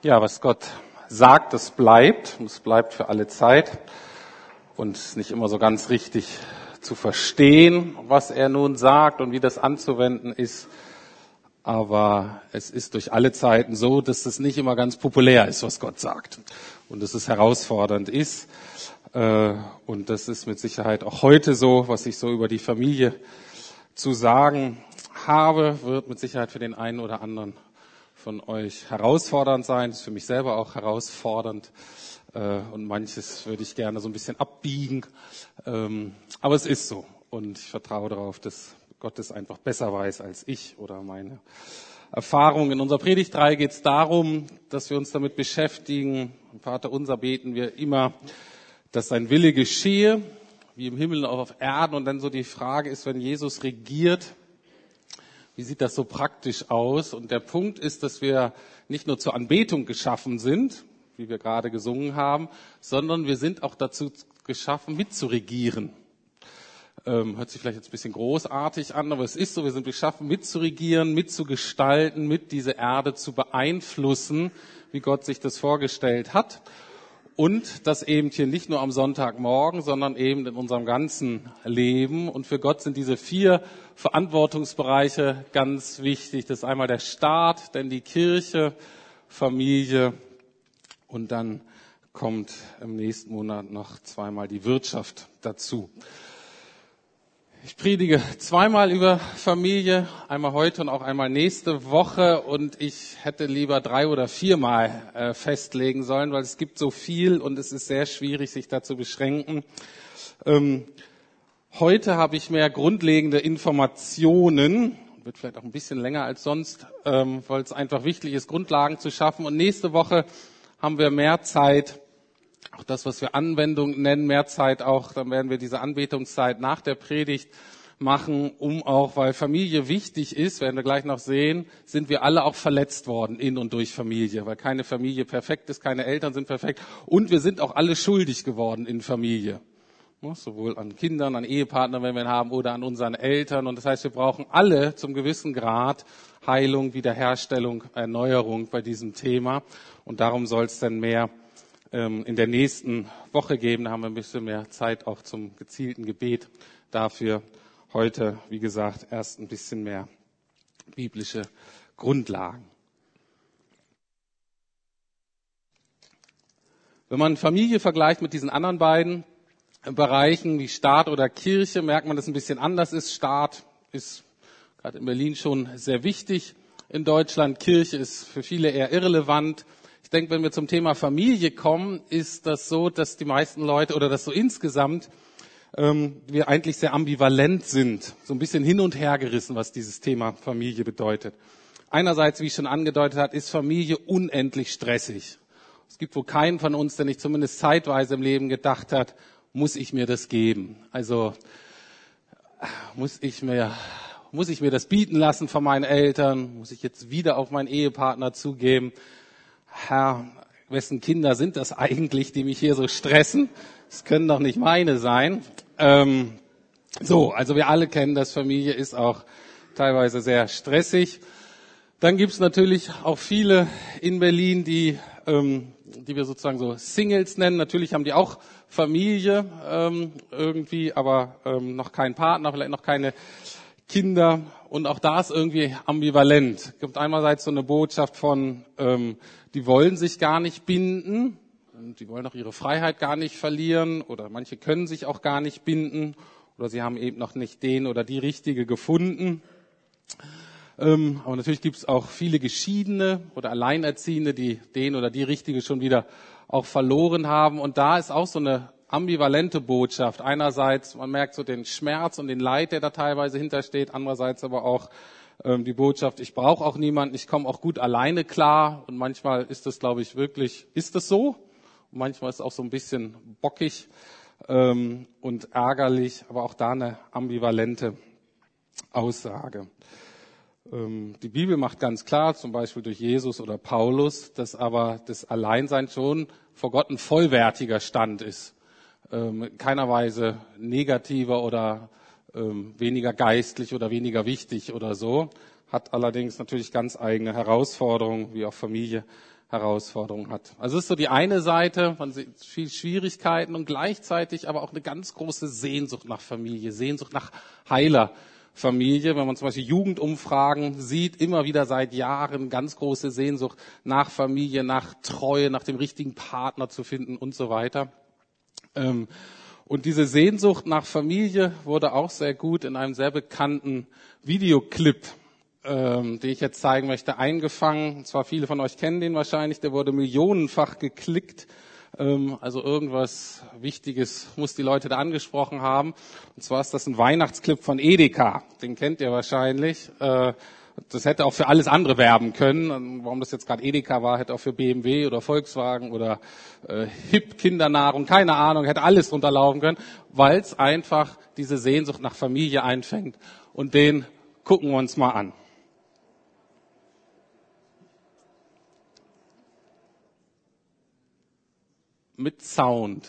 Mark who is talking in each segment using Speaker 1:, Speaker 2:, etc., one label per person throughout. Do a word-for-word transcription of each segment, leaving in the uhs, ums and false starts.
Speaker 1: Ja, was Gott sagt, das bleibt. Und es bleibt für alle Zeit. Und es ist nicht immer so ganz richtig zu verstehen, was er nun sagt und wie das anzuwenden ist. Aber es ist durch alle Zeiten so, dass es nicht immer ganz populär ist, was Gott sagt. Und dass es herausfordernd ist. Und das ist mit Sicherheit auch heute so, was ich so über die Familie zu sagen habe, wird mit Sicherheit für den einen oder anderen von euch herausfordernd sein. Das ist für mich selber auch herausfordernd. Und manches würde ich gerne so ein bisschen abbiegen. Aber es ist so. Und ich vertraue darauf, dass Gott es einfach besser weiß als ich oder meine Erfahrung. In unserer Predigtreihe geht es darum, dass wir uns damit beschäftigen. Im Vater unser beten wir immer, dass sein Wille geschehe, wie im Himmel und auch auf Erden. Und dann so die Frage ist, wenn Jesus regiert, wie sieht das so praktisch aus? Und der Punkt ist, dass wir nicht nur zur Anbetung geschaffen sind, wie wir gerade gesungen haben, sondern wir sind auch dazu geschaffen, mitzuregieren. Ähm, hört sich vielleicht jetzt ein bisschen großartig an, aber es ist so, wir sind geschaffen, mitzuregieren, mitzugestalten, mit diese Erde zu beeinflussen, wie Gott sich das vorgestellt hat. Und das eben hier nicht nur am Sonntagmorgen, sondern eben in unserem ganzen Leben. Und für Gott sind diese vier Verantwortungsbereiche ganz wichtig. Das ist einmal der Staat, dann die Kirche, Familie und dann kommt im nächsten Monat noch zweimal die Wirtschaft dazu. Ich predige zweimal über Familie, einmal heute und auch einmal nächste Woche, und ich hätte lieber drei oder viermal äh, festlegen sollen, weil es gibt so viel und es ist sehr schwierig, sich da zu beschränken. Ähm, heute habe ich mehr grundlegende Informationen, wird vielleicht auch ein bisschen länger als sonst, ähm, weil es einfach wichtig ist, Grundlagen zu schaffen, und nächste Woche haben wir mehr Zeit, auch das, was wir Anwendung nennen, mehr Zeit auch, dann werden wir diese Anbetungszeit nach der Predigt machen, um auch, weil Familie wichtig ist, werden wir gleich noch sehen, sind wir alle auch verletzt worden in und durch Familie, weil keine Familie perfekt ist, keine Eltern sind perfekt, und wir sind auch alle schuldig geworden in Familie. Sowohl an Kindern, an Ehepartnern, wenn wir ihn haben, oder an unseren Eltern. Und das heißt, wir brauchen alle zum gewissen Grad Heilung, Wiederherstellung, Erneuerung bei diesem Thema. Und darum soll es dann mehr in der nächsten Woche geben. Da haben wir ein bisschen mehr Zeit auch zum gezielten Gebet dafür. Heute, wie gesagt, erst ein bisschen mehr biblische Grundlagen. Wenn man Familie vergleicht mit diesen anderen beiden Bereichen wie Staat oder Kirche, merkt man, dass es ein bisschen anders ist. Staat ist gerade in Berlin schon sehr wichtig. In Deutschland, Kirche ist für viele eher irrelevant. Ich denke, wenn wir zum Thema Familie kommen, ist das so, dass die meisten Leute oder dass so insgesamt ähm, wir eigentlich sehr ambivalent sind, so ein bisschen hin und her gerissen, was dieses Thema Familie bedeutet. Einerseits, wie ich schon angedeutet habe, ist Familie unendlich stressig. Es gibt wohl keinen von uns, der nicht zumindest zeitweise im Leben gedacht hat, muss ich mir das geben? Also muss ich mir muss ich mir das bieten lassen von meinen Eltern? Muss ich jetzt wieder auf meinen Ehepartner zugeben? Herr, wessen Kinder sind das eigentlich, die mich hier so stressen? Das können doch nicht meine sein. Ähm, so, also wir alle kennen das, Familie ist auch teilweise sehr stressig. Dann gibt's natürlich auch viele in Berlin, die, ähm, die wir sozusagen so Singles nennen. Natürlich haben die auch Familie ähm, irgendwie, aber ähm, noch keinen Partner, vielleicht noch keine Kinder. Und auch da ist irgendwie ambivalent. Es gibt einerseits so eine Botschaft von, ähm, die wollen sich gar nicht binden, und die wollen auch ihre Freiheit gar nicht verlieren, oder manche können sich auch gar nicht binden, oder sie haben eben noch nicht den oder die Richtige gefunden. Ähm, aber natürlich gibt es auch viele Geschiedene oder Alleinerziehende, die den oder die Richtige schon wieder auch verloren haben. Und da ist auch so eine ambivalente Botschaft. Einerseits, man merkt so den Schmerz und den Leid, der da teilweise hintersteht. Andererseits aber auch ähm, die Botschaft, ich brauche auch niemanden, ich komme auch gut alleine klar. Und manchmal ist das, glaube ich, wirklich, ist das so? Und manchmal ist es auch so ein bisschen bockig ähm, und ärgerlich, aber auch da eine ambivalente Aussage. Ähm, die Bibel macht ganz klar, zum Beispiel durch Jesus oder Paulus, dass aber das Alleinsein schon vor Gott ein vollwertiger Stand ist. Ähm, in keiner Weise negativer oder ähm, weniger geistlich oder weniger wichtig oder so. Hat allerdings natürlich ganz eigene Herausforderungen, wie auch Familie Herausforderungen hat. Also es ist so die eine Seite, man sieht viel Schwierigkeiten und gleichzeitig aber auch eine ganz große Sehnsucht nach Familie, Sehnsucht nach heiler Familie. Wenn man zum Beispiel Jugendumfragen sieht, immer wieder seit Jahren ganz große Sehnsucht nach Familie, nach Treue, nach dem richtigen Partner zu finden und so weiter. Und diese Sehnsucht nach Familie wurde auch sehr gut in einem sehr bekannten Videoclip, ähm, den ich jetzt zeigen möchte, eingefangen. Und zwar viele von euch kennen den wahrscheinlich, der wurde millionenfach geklickt. Ähm, also irgendwas Wichtiges muss die Leute da angesprochen haben. Und zwar ist das ein Weihnachtsclip von Edeka. Den kennt ihr wahrscheinlich. Äh, das hätte auch für alles andere werben können. Warum das jetzt gerade Edeka war, hätte auch für B M W oder Volkswagen oder äh, Hip Kindernahrung, keine Ahnung, hätte alles drunter laufen können, weil es einfach diese Sehnsucht nach Familie einfängt. Und den gucken wir uns mal an. Mit Sound.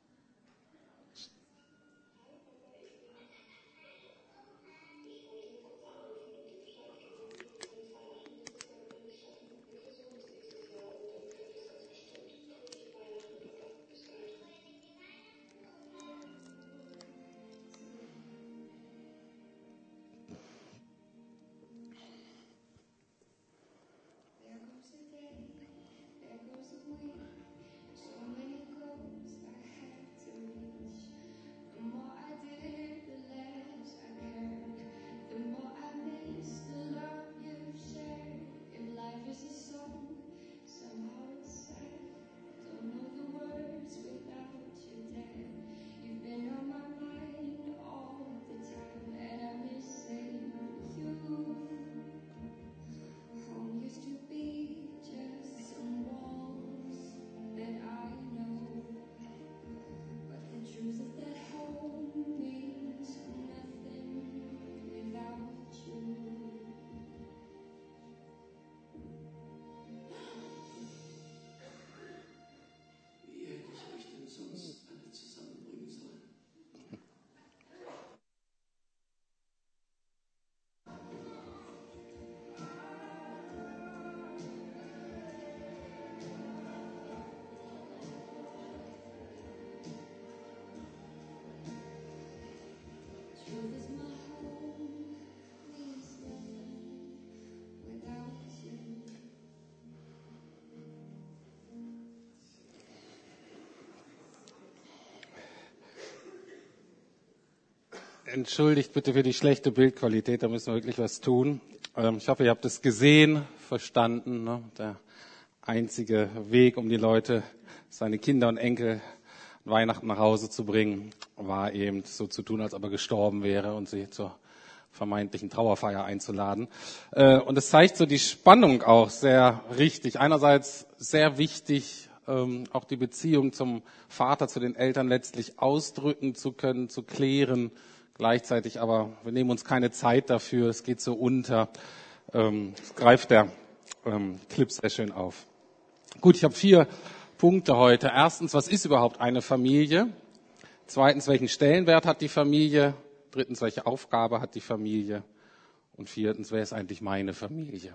Speaker 1: Entschuldigt bitte für die schlechte Bildqualität, da müssen wir wirklich was tun. Ähm, ich hoffe, ihr habt es gesehen, verstanden. Ne? Der einzige Weg, um die Leute, seine Kinder und Enkel Weihnachten nach Hause zu bringen, war eben so zu tun, als ob er gestorben wäre und sie zur vermeintlichen Trauerfeier einzuladen. Äh, und es zeigt so die Spannung auch sehr richtig. Einerseits sehr wichtig, ähm, auch die Beziehung zum Vater, zu den Eltern letztlich ausdrücken zu können, zu klären. Gleichzeitig aber, wir nehmen uns keine Zeit dafür, es geht so unter. Ähm, es greift der ähm, Clip sehr schön auf. Gut, ich habe vier Punkte heute. Erstens, was ist überhaupt eine Familie? Zweitens, welchen Stellenwert hat die Familie? Drittens, welche Aufgabe hat die Familie? Und viertens, wer ist eigentlich meine Familie?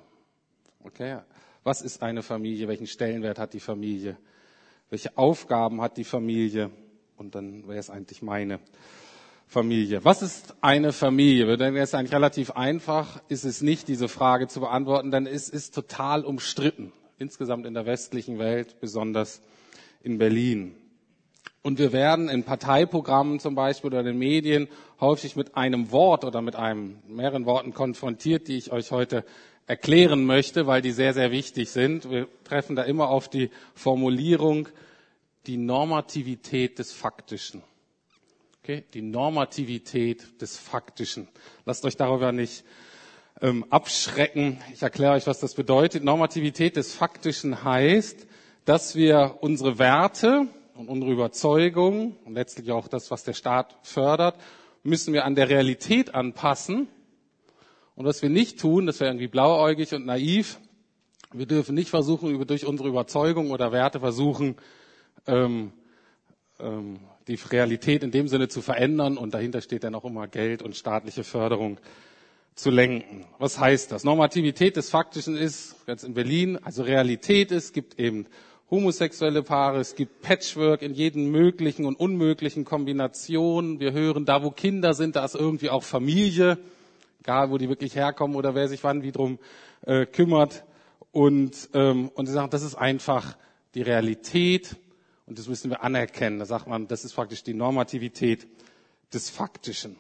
Speaker 1: Okay, was ist eine Familie? Welchen Stellenwert hat die Familie? Welche Aufgaben hat die Familie? Und dann, wer ist eigentlich meine Familie? Was ist eine Familie? Wir denken, es ist eigentlich relativ einfach, ist es nicht, diese Frage zu beantworten, denn es ist total umstritten. Insgesamt in der westlichen Welt, besonders in Berlin. Und wir werden in Parteiprogrammen zum Beispiel oder in den Medien häufig mit einem Wort oder mit einem, mehreren Worten konfrontiert, die ich euch heute erklären möchte, weil die sehr, sehr wichtig sind. Wir treffen da immer auf die Formulierung, die Normativität des Faktischen. Okay, die Normativität des Faktischen. Lasst euch darüber nicht ähm, abschrecken. Ich erkläre euch, was das bedeutet. Normativität des Faktischen heißt, dass wir unsere Werte und unsere Überzeugungen und letztlich auch das, was der Staat fördert, müssen wir an der Realität anpassen. Und was wir nicht tun, das wäre irgendwie blauäugig und naiv. Wir dürfen nicht versuchen, durch unsere Überzeugung oder Werte versuchen, ähm, ähm, die Realität in dem Sinne zu verändern. Und dahinter steht dann auch immer Geld und staatliche Förderung zu lenken. Was heißt das? Normativität des Faktischen ist, jetzt in Berlin, also Realität ist, es gibt eben homosexuelle Paare, es gibt Patchwork in jeden möglichen und unmöglichen Kombinationen. Wir hören, da wo Kinder sind, da ist irgendwie auch Familie, egal wo die wirklich herkommen oder wer sich wann wie drum äh, kümmert. Und, ähm, und sie sagen, das ist einfach die Realität und das müssen wir anerkennen. Da sagt man, das ist praktisch die Normativität des Faktischen.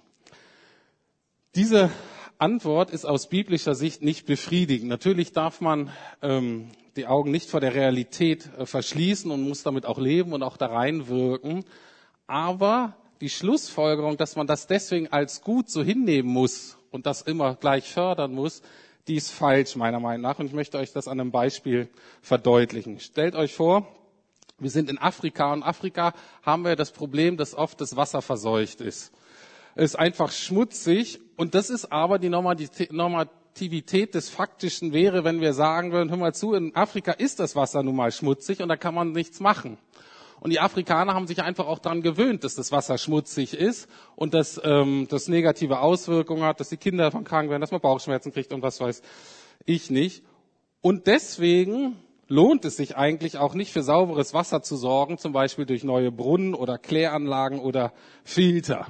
Speaker 1: Diese Antwort ist aus biblischer Sicht nicht befriedigend. Natürlich darf man ähm, die Augen nicht vor der Realität äh, verschließen und muss damit auch leben und auch da reinwirken. Aber die Schlussfolgerung, dass man das deswegen als gut so hinnehmen muss und das immer gleich fördern muss, die ist falsch meiner Meinung nach. Und ich möchte euch das an einem Beispiel verdeutlichen. Stellt euch vor, wir sind in Afrika und in Afrika haben wir das Problem, dass oft das Wasser verseucht ist. Es ist einfach schmutzig und das ist aber die Normativität des Faktischen wäre, wenn wir sagen würden, hör mal zu, in Afrika ist das Wasser nun mal schmutzig und da kann man nichts machen. Und die Afrikaner haben sich einfach auch daran gewöhnt, dass das Wasser schmutzig ist und dass ähm, das negative Auswirkungen hat, dass die Kinder davon krank werden, dass man Bauchschmerzen kriegt und was weiß ich nicht. Und deswegen lohnt es sich eigentlich auch nicht für sauberes Wasser zu sorgen, zum Beispiel durch neue Brunnen oder Kläranlagen oder Filter.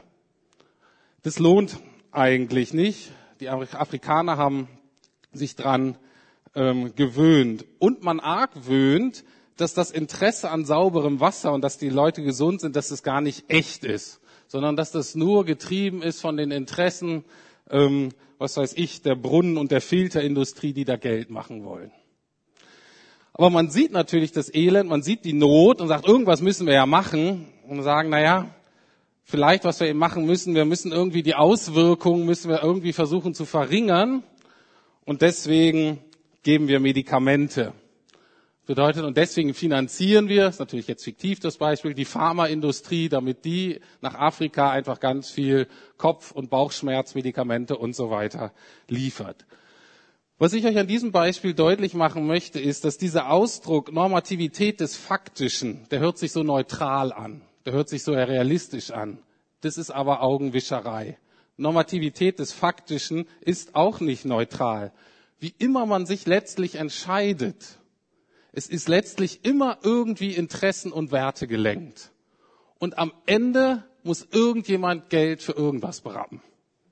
Speaker 1: Das lohnt eigentlich nicht. Die Afrikaner haben sich dran ähm, gewöhnt. Und man argwöhnt, dass das Interesse an sauberem Wasser und dass die Leute gesund sind, dass es gar nicht echt ist, sondern dass das nur getrieben ist von den Interessen, ähm, was weiß ich, der Brunnen- und der Filterindustrie, die da Geld machen wollen. Aber man sieht natürlich das Elend, man sieht die Not und sagt, irgendwas müssen wir ja machen und sagen, na ja, vielleicht, was wir eben machen müssen, wir müssen irgendwie die Auswirkungen, müssen wir irgendwie versuchen zu verringern und deswegen geben wir Medikamente. Bedeutet, und deswegen finanzieren wir, ist natürlich jetzt fiktiv das Beispiel, die Pharmaindustrie, damit die nach Afrika einfach ganz viel Kopf- und Bauchschmerzmedikamente und so weiter liefert. Was ich euch an diesem Beispiel deutlich machen möchte, ist, dass dieser Ausdruck Normativität des Faktischen, der hört sich so neutral an. Der hört sich so realistisch an. Das ist aber Augenwischerei. Normativität des Faktischen ist auch nicht neutral. Wie immer man sich letztlich entscheidet, es ist letztlich immer irgendwie Interessen und Werte gelenkt. Und am Ende muss irgendjemand Geld für irgendwas berappen.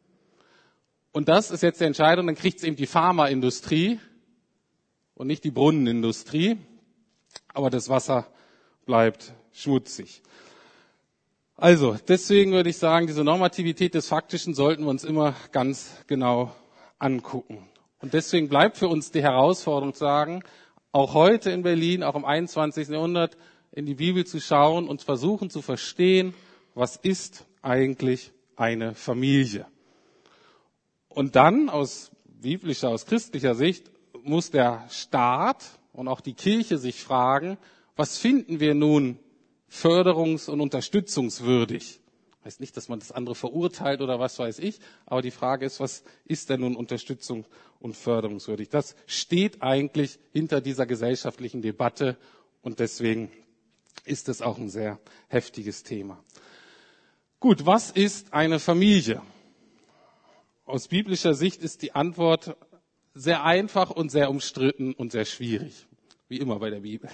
Speaker 1: Und das ist jetzt die Entscheidung, dann kriegt es eben die Pharmaindustrie und nicht die Brunnenindustrie. Aber das Wasser bleibt schmutzig. Also, deswegen würde ich sagen, diese Normativität des Faktischen sollten wir uns immer ganz genau angucken. Und deswegen bleibt für uns die Herausforderung zu sagen, auch heute in Berlin, auch im einundzwanzigsten Jahrhundert, in die Bibel zu schauen und versuchen zu verstehen, was ist eigentlich eine Familie. Und dann aus biblischer, aus christlicher Sicht muss der Staat und auch die Kirche sich fragen, was finden wir nun förderungs- und unterstützungswürdig? Heißt nicht, dass man das andere verurteilt oder was weiß ich, aber die Frage ist, was ist denn nun unterstützung- und förderungswürdig? Das steht eigentlich hinter dieser gesellschaftlichen Debatte und deswegen ist es auch ein sehr heftiges Thema. Gut, was ist eine Familie? Aus biblischer Sicht ist die Antwort sehr einfach und sehr umstritten und sehr schwierig, wie immer bei der Bibel.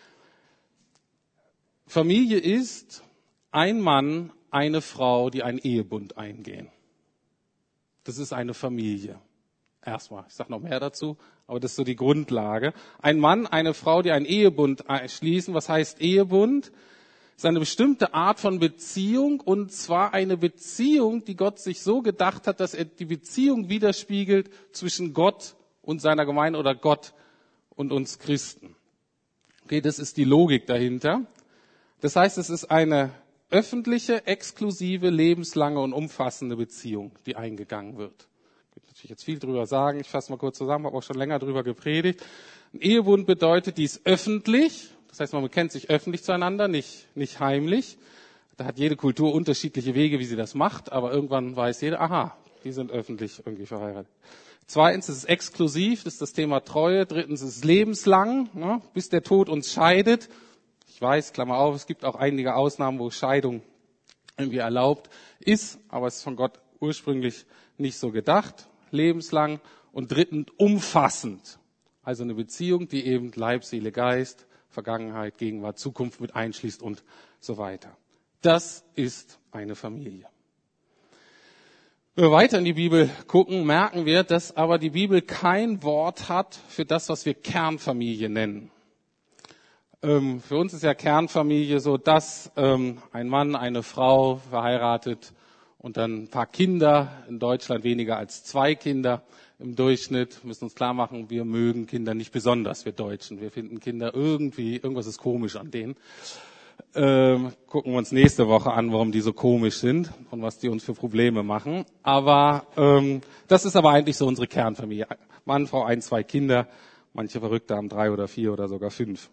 Speaker 1: Familie ist ein Mann, eine Frau, die einen Ehebund eingehen. Das ist eine Familie. Erstmal, ich sage noch mehr dazu, aber das ist so die Grundlage. Ein Mann, eine Frau, die einen Ehebund schließen. Was heißt Ehebund? Das ist eine bestimmte Art von Beziehung und zwar eine Beziehung, die Gott sich so gedacht hat, dass er die Beziehung widerspiegelt zwischen Gott und seiner Gemeinde oder Gott und uns Christen. Okay, das ist die Logik dahinter. Das heißt, es ist eine öffentliche, exklusive, lebenslange und umfassende Beziehung, die eingegangen wird. Ich will natürlich jetzt viel drüber sagen, ich fasse mal kurz zusammen, habe auch schon länger drüber gepredigt. Ein Ehebund bedeutet, die ist öffentlich, das heißt, man bekennt sich öffentlich zueinander, nicht, nicht heimlich. Da hat jede Kultur unterschiedliche Wege, wie sie das macht, aber irgendwann weiß jeder, aha, die sind öffentlich irgendwie verheiratet. Zweitens ist es exklusiv, das ist das Thema Treue. Drittens ist es lebenslang, ne, bis der Tod uns scheidet. Ich weiß, Klammer auf, es gibt auch einige Ausnahmen, wo Scheidung irgendwie erlaubt ist, aber es ist von Gott ursprünglich nicht so gedacht. lebenslang und drittens umfassend. Also eine Beziehung, die eben Leib, Seele, Geist, Vergangenheit, Gegenwart, Zukunft mit einschließt und so weiter. Das ist eine Familie. Wenn wir weiter in die Bibel gucken, merken wir, dass aber die Bibel kein Wort hat für das, was wir Kernfamilie nennen. Ähm, für uns ist ja Kernfamilie so, dass ähm, ein Mann, eine Frau verheiratet und dann ein paar Kinder, in Deutschland weniger als zwei Kinder im Durchschnitt. Wir müssen uns klar machen, wir mögen Kinder nicht besonders, wir Deutschen. Wir finden Kinder irgendwie, irgendwas ist komisch an denen. Ähm, gucken wir uns nächste Woche an, warum die so komisch sind und was die uns für Probleme machen. Aber ähm, das ist aber eigentlich so unsere Kernfamilie. Mann, Frau, ein, zwei Kinder. Manche Verrückte haben drei oder vier oder sogar fünf.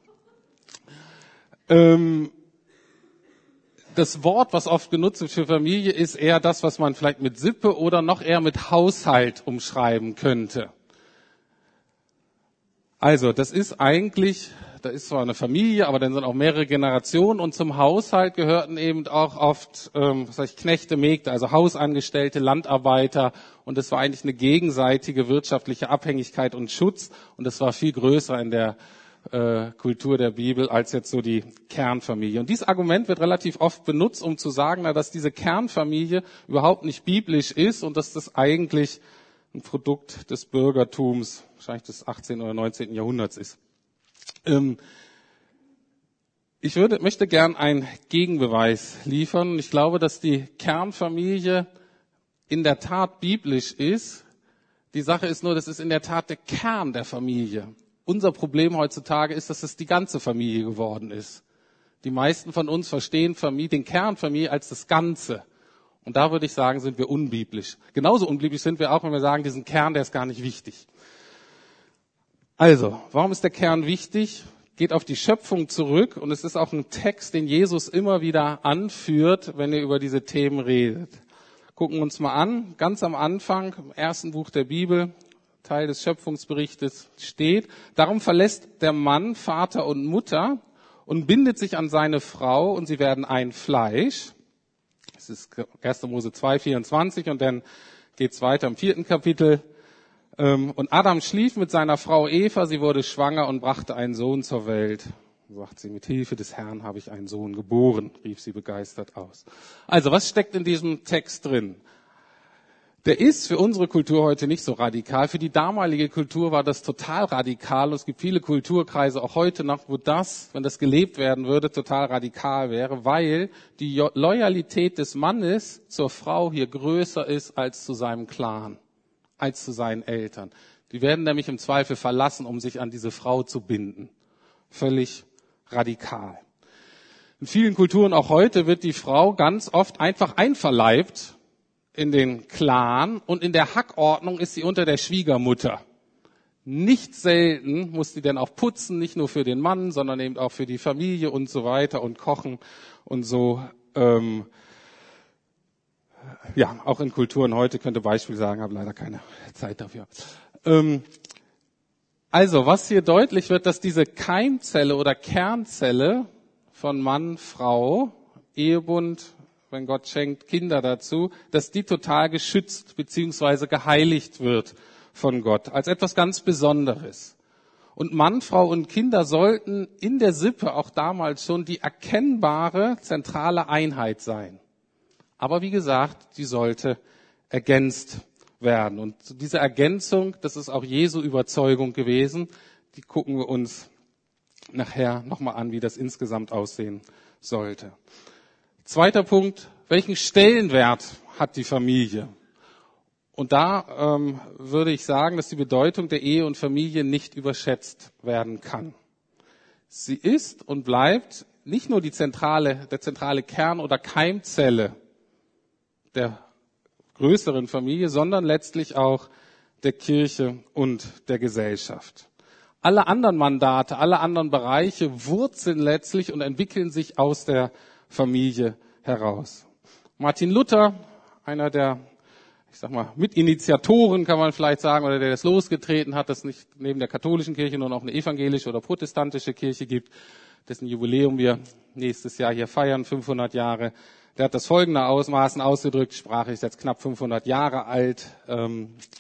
Speaker 1: Ähm, das Wort, was oft genutzt wird für Familie, ist eher das, was man vielleicht mit Sippe oder noch eher mit Haushalt umschreiben könnte. Also, das ist eigentlich, da ist zwar eine Familie, aber dann sind auch mehrere Generationen und zum Haushalt gehörten eben auch oft, ähm, was heißt Knechte, Mägde, also Hausangestellte, Landarbeiter und das war eigentlich eine gegenseitige wirtschaftliche Abhängigkeit und Schutz und das war viel größer in der äh, Kultur der Bibel als jetzt so die Kernfamilie. Und dieses Argument wird relativ oft benutzt, um zu sagen, na, dass diese Kernfamilie überhaupt nicht biblisch ist und dass das eigentlich ein Produkt des Bürgertums, wahrscheinlich des achtzehnten oder neunzehnten Jahrhunderts ist. Ähm, ich würde, möchte gern einen Gegenbeweis liefern. Ich glaube, dass die Kernfamilie in der Tat biblisch ist. Die Sache ist nur, das ist in der Tat der Kern der Familie. Unser Problem heutzutage ist, dass es die ganze Familie geworden ist. Die meisten von uns verstehen Familie, den Kern Familie als das Ganze. Und da würde ich sagen, sind wir unbiblisch. Genauso unbiblisch sind wir auch, wenn wir sagen, diesen Kern, der ist gar nicht wichtig. Also, warum ist der Kern wichtig? Geht auf die Schöpfung zurück und es ist auch ein Text, den Jesus immer wieder anführt, wenn er über diese Themen redet. Gucken wir uns mal an, ganz am Anfang, im ersten Buch der Bibel, Teil des Schöpfungsberichtes steht, darum verlässt der Mann Vater und Mutter und bindet sich an seine Frau und sie werden ein Fleisch. Das ist erster Mose zwei, vierundzwanzig und dann geht's weiter im vierten Kapitel. Und Adam schlief mit seiner Frau Eva, sie wurde schwanger und brachte einen Sohn zur Welt. Sagt sie, mit Hilfe des Herrn habe ich einen Sohn geboren, rief sie begeistert aus. Also, was steckt in diesem Text drin? Der ist für unsere Kultur heute nicht so radikal. Für die damalige Kultur war das total radikal. Und es gibt viele Kulturkreise auch heute noch, wo das, wenn das gelebt werden würde, total radikal wäre, weil die Loyalität des Mannes zur Frau hier größer ist als zu seinem Clan, als zu seinen Eltern. Die werden nämlich im Zweifel verlassen, um sich an diese Frau zu binden. Völlig radikal. In vielen Kulturen auch heute wird die Frau ganz oft einfach einverleibt in den Clan und in der Hackordnung ist sie unter der Schwiegermutter. Nicht selten muss sie dann auch putzen, nicht nur für den Mann, sondern eben auch für die Familie und so weiter und kochen und so. Ähm, ja, auch in Kulturen heute könnte Beispiel sagen, habe leider keine Zeit dafür. Ähm, also, was hier deutlich wird, dass diese Keimzelle oder Kernzelle von Mann, Frau, Ehebund, wenn Gott schenkt Kinder dazu, dass die total geschützt bzw. geheiligt wird von Gott, als etwas ganz Besonderes. Und Mann, Frau und Kinder sollten in der Sippe auch damals schon die erkennbare zentrale Einheit sein. Aber wie gesagt, die sollte ergänzt werden. Und diese Ergänzung, das ist auch Jesu Überzeugung gewesen, die gucken wir uns nachher nochmal an, wie das insgesamt aussehen sollte. Zweiter Punkt, welchen Stellenwert hat die Familie? Und da ähm, würde ich sagen, dass die Bedeutung der Ehe und Familie nicht überschätzt werden kann. Sie ist und bleibt nicht nur die zentrale, der zentrale Kern oder Keimzelle der größeren Familie, sondern letztlich auch der Kirche und der Gesellschaft. Alle anderen Mandate, alle anderen Bereiche wurzeln letztlich und entwickeln sich aus der Familie heraus. Martin Luther, einer der, ich sag mal, Mitinitiatoren kann man vielleicht sagen, oder der das losgetreten hat, dass es nicht neben der katholischen Kirche nur noch eine evangelische oder protestantische Kirche gibt, dessen Jubiläum wir nächstes Jahr hier feiern, fünfhundert Jahre. Der hat das folgendermaßen ausgedrückt, Sprache ist jetzt knapp fünfhundert Jahre alt, ähm,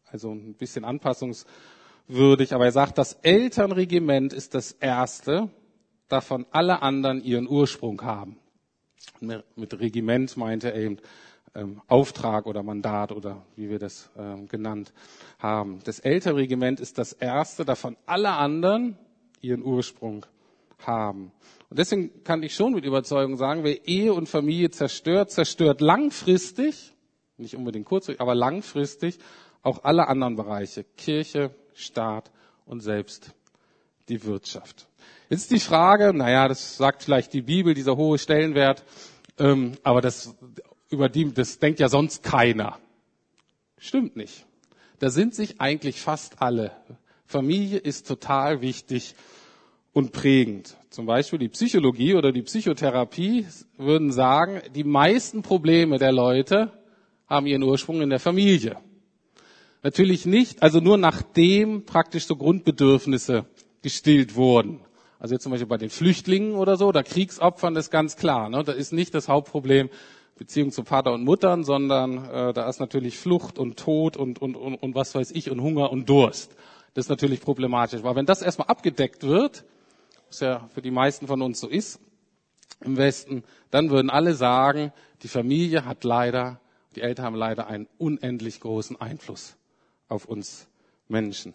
Speaker 1: also ein bisschen anpassungswürdig, aber er sagt, das Elternregiment ist das Erste, davon alle anderen ihren Ursprung haben. Mit Regiment meinte er eben ähm, Auftrag oder Mandat oder wie wir das ähm, genannt haben. Das Elternregiment ist das Erste, davon alle anderen ihren Ursprung haben. Und deswegen kann ich schon mit Überzeugung sagen, wer Ehe und Familie zerstört, zerstört langfristig, nicht unbedingt kurzfristig, aber langfristig auch alle anderen Bereiche, Kirche, Staat und selbst die Wirtschaft. Jetzt ist die Frage, naja, das sagt vielleicht die Bibel, dieser hohe Stellenwert, ähm, aber das, über die, das denkt ja sonst keiner. Stimmt nicht. Da sind sich eigentlich fast alle. Familie ist total wichtig und prägend. Zum Beispiel die Psychologie oder die Psychotherapie würden sagen, die meisten Probleme der Leute haben ihren Ursprung in der Familie. Natürlich nicht, also nur nachdem praktisch so Grundbedürfnisse gestillt wurden. Also jetzt zum Beispiel bei den Flüchtlingen oder so, oder Kriegsopfern ist ganz klar, ne? Da ist nicht das Hauptproblem Beziehung zu Vater und Muttern, sondern äh, da ist natürlich Flucht und Tod und, und, und, und was weiß ich und Hunger und Durst. Das ist natürlich problematisch. Aber wenn das erstmal abgedeckt wird, was ja für die meisten von uns so ist im Westen, dann würden alle sagen, die Familie hat leider, die Eltern haben leider einen unendlich großen Einfluss auf uns Menschen.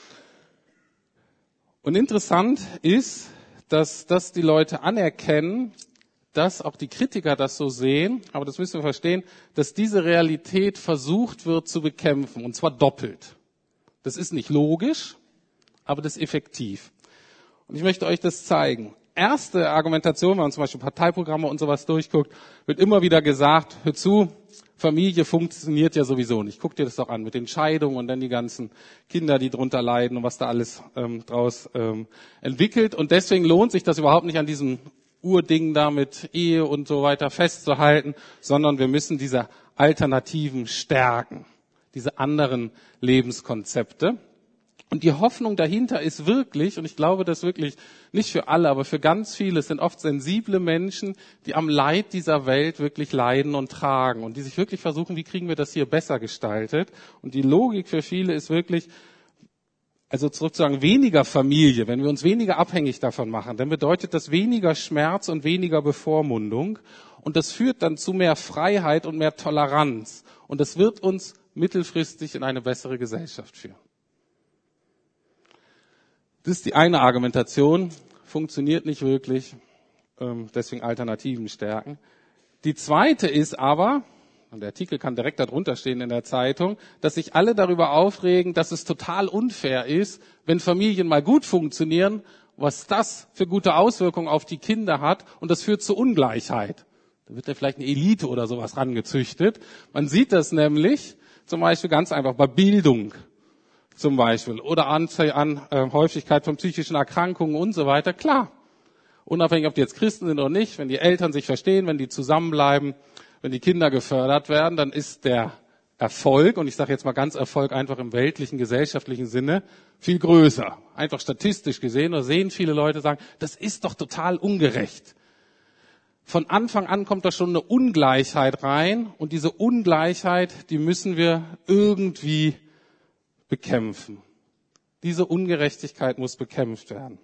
Speaker 1: Und interessant ist, dass das die Leute anerkennen, dass auch die Kritiker das so sehen, aber das müssen wir verstehen, dass diese Realität versucht wird zu bekämpfen, und zwar doppelt. Das ist nicht logisch, aber das ist effektiv. Und ich möchte euch das zeigen. Erste Argumentation, wenn man zum Beispiel Parteiprogramme und sowas durchguckt, wird immer wieder gesagt, hör zu, Familie funktioniert ja sowieso nicht. Guck dir das doch an mit den Scheidungen und dann die ganzen Kinder, die drunter leiden und was da alles ähm, draus ähm, entwickelt. Und deswegen lohnt sich das überhaupt nicht an diesem Urding da mit Ehe und so weiter festzuhalten, sondern wir müssen diese Alternativen stärken, diese anderen Lebenskonzepte. Und die Hoffnung dahinter ist wirklich, und ich glaube das wirklich nicht für alle, aber für ganz viele, es sind oft sensible Menschen, die am Leid dieser Welt wirklich leiden und tragen und die sich wirklich versuchen, wie kriegen wir das hier besser gestaltet. Und die Logik für viele ist wirklich, also sozusagen weniger Familie, wenn wir uns weniger abhängig davon machen, dann bedeutet das weniger Schmerz und weniger Bevormundung. Und das führt dann zu mehr Freiheit und mehr Toleranz. Und das wird uns mittelfristig in eine bessere Gesellschaft führen. Das ist die eine Argumentation, funktioniert nicht wirklich, deswegen Alternativen stärken. Die zweite ist aber, und der Artikel kann direkt darunter stehen in der Zeitung, dass sich alle darüber aufregen, dass es total unfair ist, wenn Familien mal gut funktionieren, was das für gute Auswirkungen auf die Kinder hat, und das führt zu Ungleichheit. Da wird ja vielleicht eine Elite oder sowas rangezüchtet. Man sieht das nämlich zum Beispiel ganz einfach bei Bildung. Zum Beispiel, oder an, an äh, Häufigkeit von psychischen Erkrankungen und so weiter. Klar, unabhängig, ob die jetzt Christen sind oder nicht, wenn die Eltern sich verstehen, wenn die zusammenbleiben, wenn die Kinder gefördert werden, dann ist der Erfolg, und ich sage jetzt mal ganz Erfolg einfach im weltlichen, gesellschaftlichen Sinne, viel größer. Einfach statistisch gesehen, da sehen viele Leute sagen, das ist doch total ungerecht. Von Anfang an kommt da schon eine Ungleichheit rein, und diese Ungleichheit, die müssen wir irgendwie bekämpfen. Diese Ungerechtigkeit muss bekämpft werden.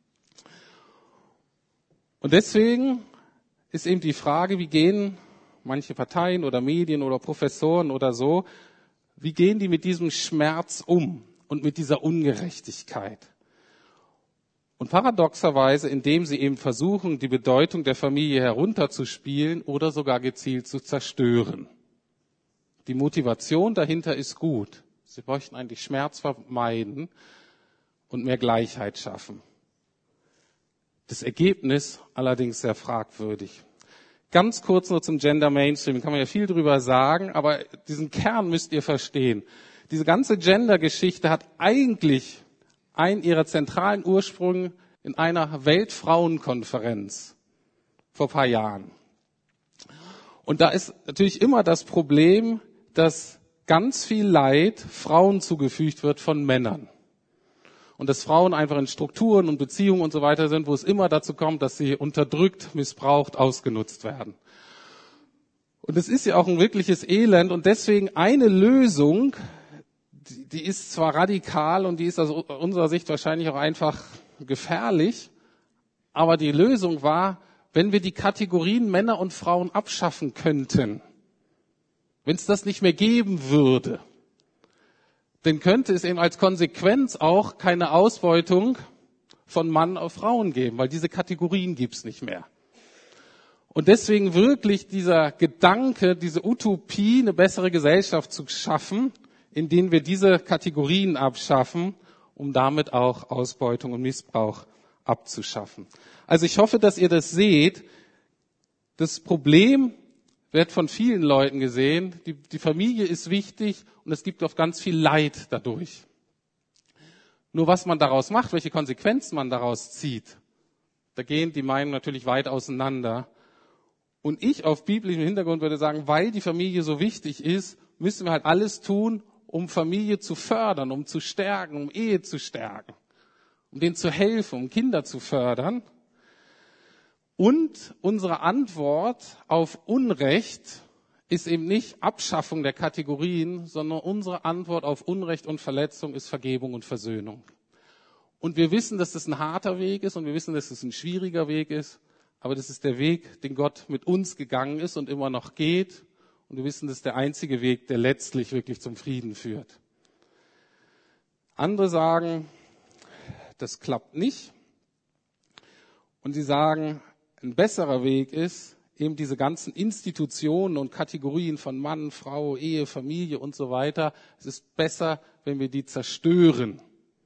Speaker 1: Und deswegen ist eben die Frage, wie gehen manche Parteien oder Medien oder Professoren oder so, wie gehen die mit diesem Schmerz um und mit dieser Ungerechtigkeit? Und paradoxerweise, indem sie eben versuchen, die Bedeutung der Familie herunterzuspielen oder sogar gezielt zu zerstören. Die Motivation dahinter ist gut. Sie möchten eigentlich Schmerz vermeiden und mehr Gleichheit schaffen. Das Ergebnis allerdings sehr fragwürdig. Ganz kurz nur zum Gender Mainstream, kann man ja viel drüber sagen, aber diesen Kern müsst ihr verstehen. Diese ganze Gender-Geschichte hat eigentlich einen ihrer zentralen Ursprünge in einer Weltfrauenkonferenz vor ein paar Jahren. Und da ist natürlich immer das Problem, dass ganz viel Leid Frauen zugefügt wird von Männern. Und dass Frauen einfach in Strukturen und Beziehungen und so weiter sind, wo es immer dazu kommt, dass sie unterdrückt, missbraucht, ausgenutzt werden. Und es ist ja auch ein wirkliches Elend, und deswegen eine Lösung, die, die ist zwar radikal und die ist aus unserer Sicht wahrscheinlich auch einfach gefährlich, aber die Lösung war, wenn wir die Kategorien Männer und Frauen abschaffen könnten, wenn es das nicht mehr geben würde, dann könnte es eben als Konsequenz auch keine Ausbeutung von Mann auf Frauen geben, weil diese Kategorien gibt's nicht mehr. Und deswegen wirklich dieser Gedanke, diese Utopie, eine bessere Gesellschaft zu schaffen, in denen wir diese Kategorien abschaffen, um damit auch Ausbeutung und Missbrauch abzuschaffen. Also ich hoffe, dass ihr das seht. Das Problem wird von vielen Leuten gesehen. Die, die Familie ist wichtig und es gibt oft ganz viel Leid dadurch. Nur was man daraus macht, welche Konsequenzen man daraus zieht, da gehen die Meinungen natürlich weit auseinander. Und ich auf biblischem Hintergrund würde sagen, weil die Familie so wichtig ist, müssen wir halt alles tun, um Familie zu fördern, um zu stärken, um Ehe zu stärken, um denen zu helfen, um Kinder zu fördern. Und unsere Antwort auf Unrecht ist eben nicht Abschaffung der Kategorien, sondern unsere Antwort auf Unrecht und Verletzung ist Vergebung und Versöhnung. Und wir wissen, dass das ein harter Weg ist und wir wissen, dass es ein schwieriger Weg ist, aber das ist der Weg, den Gott mit uns gegangen ist und immer noch geht. Und wir wissen, das ist der einzige Weg, der letztlich wirklich zum Frieden führt. Andere sagen, das klappt nicht. Und sie sagen, ein besserer Weg ist, eben diese ganzen Institutionen und Kategorien von Mann, Frau, Ehe, Familie und so weiter. Es ist besser, wenn wir die zerstören.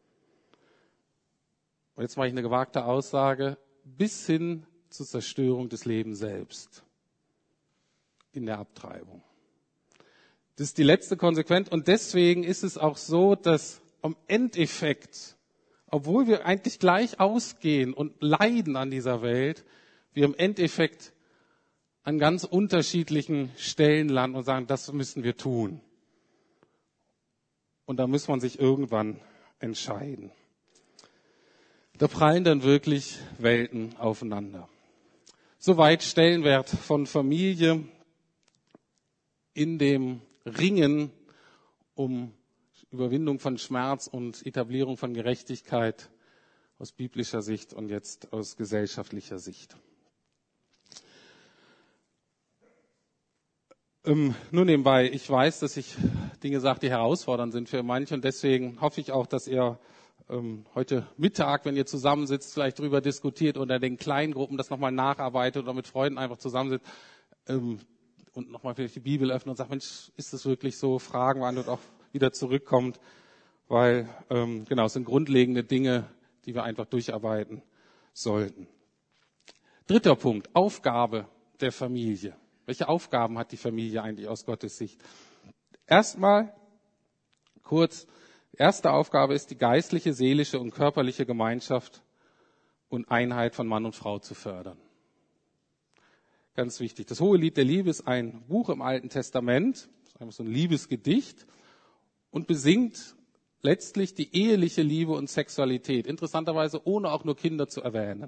Speaker 1: Und jetzt mache ich eine gewagte Aussage, bis hin zur Zerstörung des Lebens selbst in der Abtreibung. Das ist die letzte Konsequenz und deswegen ist es auch so, dass am Endeffekt, obwohl wir eigentlich gleich ausgehen und leiden an dieser Welt, wir im Endeffekt an ganz unterschiedlichen Stellen landen und sagen, das müssen wir tun. Und da muss man sich irgendwann entscheiden. Da prallen dann wirklich Welten aufeinander. Soweit Stellenwert von Familie in dem Ringen um Überwindung von Schmerz und Etablierung von Gerechtigkeit aus biblischer Sicht und jetzt aus gesellschaftlicher Sicht. Ähm, nur nebenbei, ich weiß, dass ich Dinge sage, die herausfordernd sind für manche und deswegen hoffe ich auch, dass ihr ähm, heute Mittag, wenn ihr zusammensitzt, vielleicht darüber diskutiert oder in den kleinen Gruppen das nochmal nacharbeitet oder mit Freunden einfach zusammensitzt ähm, und nochmal vielleicht die Bibel öffnet und sagt, Mensch, ist das wirklich so? Fragen beantwortet, auch wieder zurückkommt, weil ähm, genau, es sind grundlegende Dinge, die wir einfach durcharbeiten sollten. Dritter Punkt, Aufgabe der Familie. Welche Aufgaben hat die Familie eigentlich aus Gottes Sicht? Erstmal kurz, erste Aufgabe ist, die geistliche, seelische und körperliche Gemeinschaft und Einheit von Mann und Frau zu fördern. Ganz wichtig. Das Hohelied der Liebe ist ein Buch im Alten Testament, das ist einfach so ein Liebesgedicht und besingt letztlich die eheliche Liebe und Sexualität. Interessanterweise ohne auch nur Kinder zu erwähnen.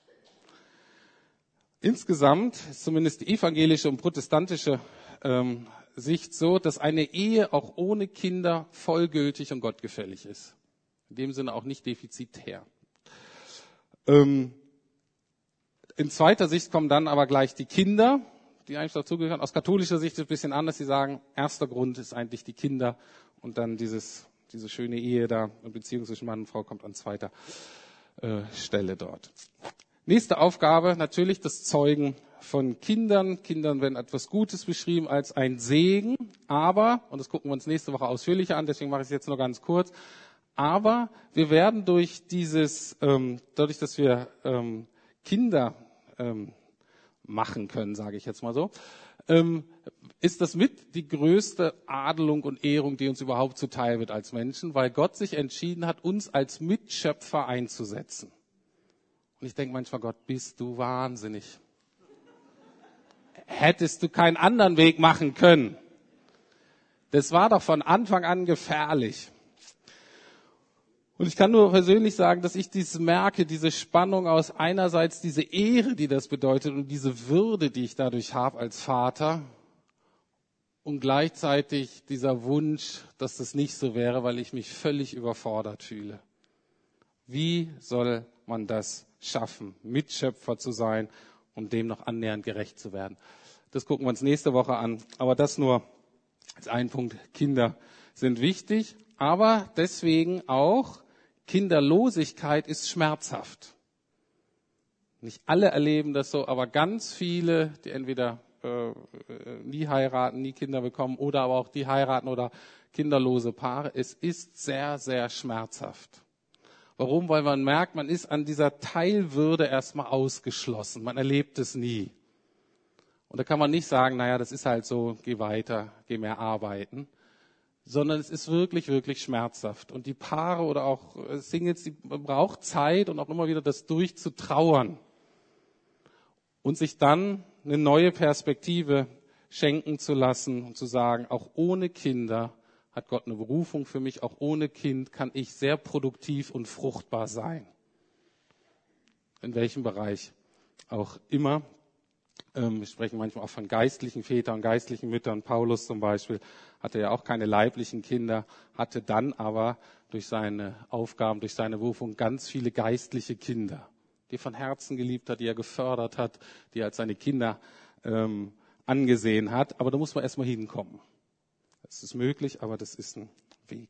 Speaker 1: Insgesamt ist zumindest die evangelische und protestantische ähm, Sicht so, dass eine Ehe auch ohne Kinder vollgültig und gottgefällig ist. In dem Sinne auch nicht defizitär. Ähm, in zweiter Sicht kommen dann aber gleich die Kinder, die eigentlich dazugehören. Aus katholischer Sicht ist es ein bisschen anders. Sie sagen, erster Grund ist eigentlich die Kinder und dann dieses, diese schöne Ehe da, eine Beziehung zwischen Mann und Frau kommt an zweiter äh, Stelle dort. Nächste Aufgabe, natürlich das Zeugen von Kindern. Kindern werden etwas Gutes beschrieben als ein Segen, aber, und das gucken wir uns nächste Woche ausführlicher an, deswegen mache ich es jetzt nur ganz kurz, aber wir werden durch dieses, ähm, dadurch, dass wir ähm, Kinder ähm, machen können, sage ich jetzt mal so, ähm, ist das mit die größte Adelung und Ehrung, die uns überhaupt zuteil wird als Menschen, weil Gott sich entschieden hat, uns als Mitschöpfer einzusetzen. Und ich denke manchmal, Gott, bist du wahnsinnig. Hättest du keinen anderen Weg machen können? Das war doch von Anfang an gefährlich. Und ich kann nur persönlich sagen, dass ich dies merke, diese Spannung aus einerseits diese Ehre, die das bedeutet und diese Würde, die ich dadurch habe als Vater und gleichzeitig dieser Wunsch, dass das nicht so wäre, weil ich mich völlig überfordert fühle. Wie soll man das schaffen, Mitschöpfer zu sein und dem noch annähernd gerecht zu werden? Das gucken wir uns nächste Woche an. Aber das nur als ein Punkt. Kinder sind wichtig, aber deswegen auch Kinderlosigkeit ist schmerzhaft. Nicht alle erleben das so, aber ganz viele, die entweder äh, nie heiraten, nie Kinder bekommen oder aber auch die heiraten oder kinderlose Paare, es ist sehr, sehr schmerzhaft. Warum? Weil man merkt, man ist an dieser Teilwürde erstmal ausgeschlossen. Man erlebt es nie. Und da kann man nicht sagen, naja, das ist halt so, geh weiter, geh mehr arbeiten. Sondern es ist wirklich, wirklich schmerzhaft. Und die Paare oder auch Singles, die braucht Zeit und auch immer wieder das durchzutrauern. Und sich dann eine neue Perspektive schenken zu lassen und zu sagen, auch ohne Kinder hat Gott eine Berufung für mich, auch ohne Kind kann ich sehr produktiv und fruchtbar sein. In welchem Bereich auch immer. Wir sprechen manchmal auch von geistlichen Vätern und geistlichen Müttern. Paulus zum Beispiel hatte ja auch keine leiblichen Kinder, hatte dann aber durch seine Aufgaben, durch seine Berufung ganz viele geistliche Kinder, die er von Herzen geliebt hat, die er gefördert hat, die er als seine Kinder ähm, angesehen hat. Aber da muss man erstmal hinkommen. Das ist möglich, aber das ist ein Weg.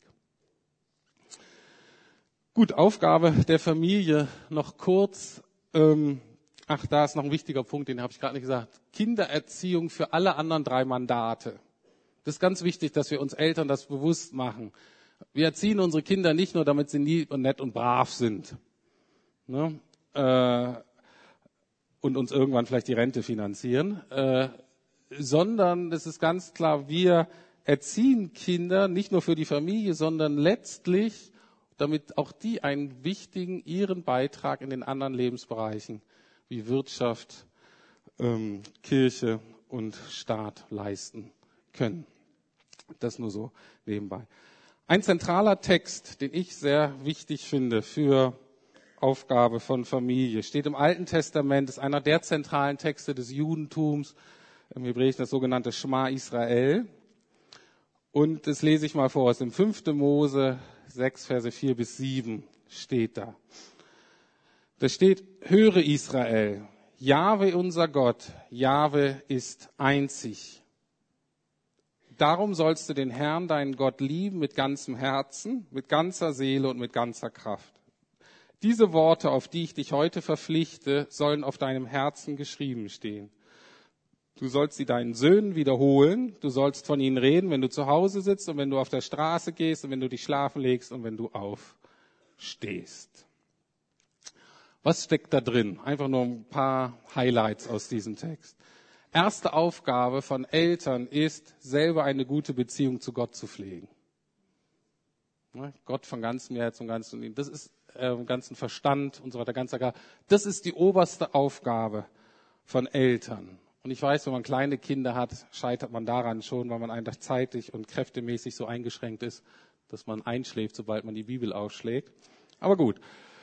Speaker 1: Gut, Aufgabe der Familie noch kurz. Ähm, ach, da ist noch ein wichtiger Punkt, den habe ich gerade nicht gesagt. Kindererziehung für alle anderen drei Mandate. Das ist ganz wichtig, dass wir uns Eltern das bewusst machen. Wir erziehen unsere Kinder nicht nur, damit sie lieb und nett und brav sind, ne? äh, und uns irgendwann vielleicht die Rente finanzieren, äh, sondern es ist ganz klar, wir erziehen Kinder nicht nur für die Familie, sondern letztlich, damit auch die einen wichtigen, ihren Beitrag in den anderen Lebensbereichen wie Wirtschaft, ähm, Kirche und Staat leisten können. Das nur so nebenbei. Ein zentraler Text, den ich sehr wichtig finde für Aufgabe von Familie, steht im Alten Testament, ist einer der zentralen Texte des Judentums, im Hebräischen das sogenannte Schma Israel. Und das lese ich mal vor, aus dem fünften Mose sechs, Verse vier bis sieben steht da. Da steht, höre Israel, Jahwe unser Gott, Jahwe ist einzig. Darum sollst du den Herrn, deinen Gott, lieben mit ganzem Herzen, mit ganzer Seele und mit ganzer Kraft. Diese Worte, auf die ich dich heute verpflichte, sollen auf deinem Herzen geschrieben stehen. Du sollst sie deinen Söhnen wiederholen, du sollst von ihnen reden, wenn du zu Hause sitzt und wenn du auf der Straße gehst und wenn du dich schlafen legst und wenn du aufstehst. Was steckt da drin? Einfach nur ein paar Highlights aus diesem Text. Erste Aufgabe von Eltern ist, selber eine gute Beziehung zu Gott zu pflegen. Gott von ganzem Herzen und ganzem Leben. Das ist äh, ganzen Verstand und so weiter, ganzer Gar. Das ist die oberste Aufgabe von Eltern. Und ich weiß, wenn man kleine Kinder hat, scheitert man daran schon, weil man einfach zeitlich und kräftemäßig so eingeschränkt ist, dass man einschläft, sobald man die Bibel aufschlägt. Aber gut.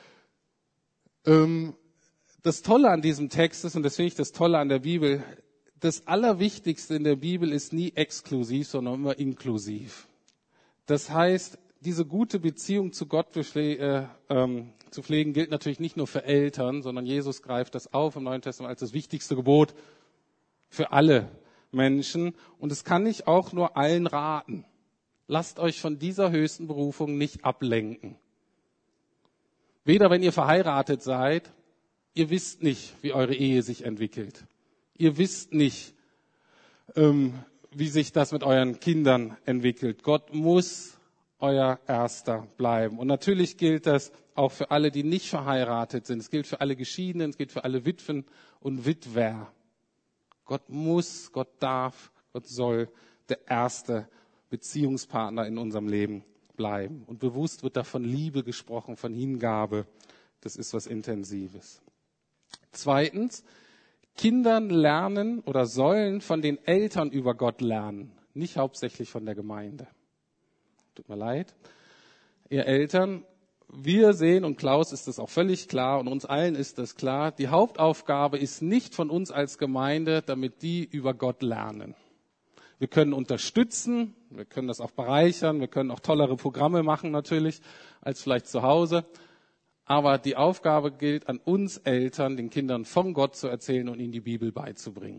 Speaker 1: Ähm, das Tolle an diesem Text ist, und das finde ich das Tolle an der Bibel, das Allerwichtigste in der Bibel ist nie exklusiv, sondern immer inklusiv. Das heißt, diese gute Beziehung zu Gott äh, ähm, zu pflegen, gilt natürlich nicht nur für Eltern, sondern Jesus greift das auf im Neuen Testament als das wichtigste Gebot für alle Menschen. Und es kann ich auch nur allen raten. Lasst euch von dieser höchsten Berufung nicht ablenken. Weder wenn ihr verheiratet seid, ihr wisst nicht, wie eure Ehe sich entwickelt. Ihr wisst nicht, ähm, wie sich das mit euren Kindern entwickelt. Gott muss euer Erster bleiben. Und natürlich gilt das auch für alle, die nicht verheiratet sind. Es gilt für alle Geschiedenen, es gilt für alle Witwen und Witwer. Gott muss, Gott darf, Gott soll der erste Beziehungspartner in unserem Leben bleiben. Und bewusst wird da von Liebe gesprochen, von Hingabe. Das ist was Intensives. Zweitens, Kindern lernen oder sollen von den Eltern über Gott lernen, nicht hauptsächlich von der Gemeinde. Tut mir leid. Ihr Eltern, wir sehen, und Klaus ist das auch völlig klar, und uns allen ist das klar, die Hauptaufgabe ist nicht von uns als Gemeinde, damit die über Gott lernen. Wir können unterstützen, wir können das auch bereichern, wir können auch tollere Programme machen natürlich, als vielleicht zu Hause. Aber die Aufgabe gilt an uns Eltern, den Kindern von Gott zu erzählen und ihnen die Bibel beizubringen.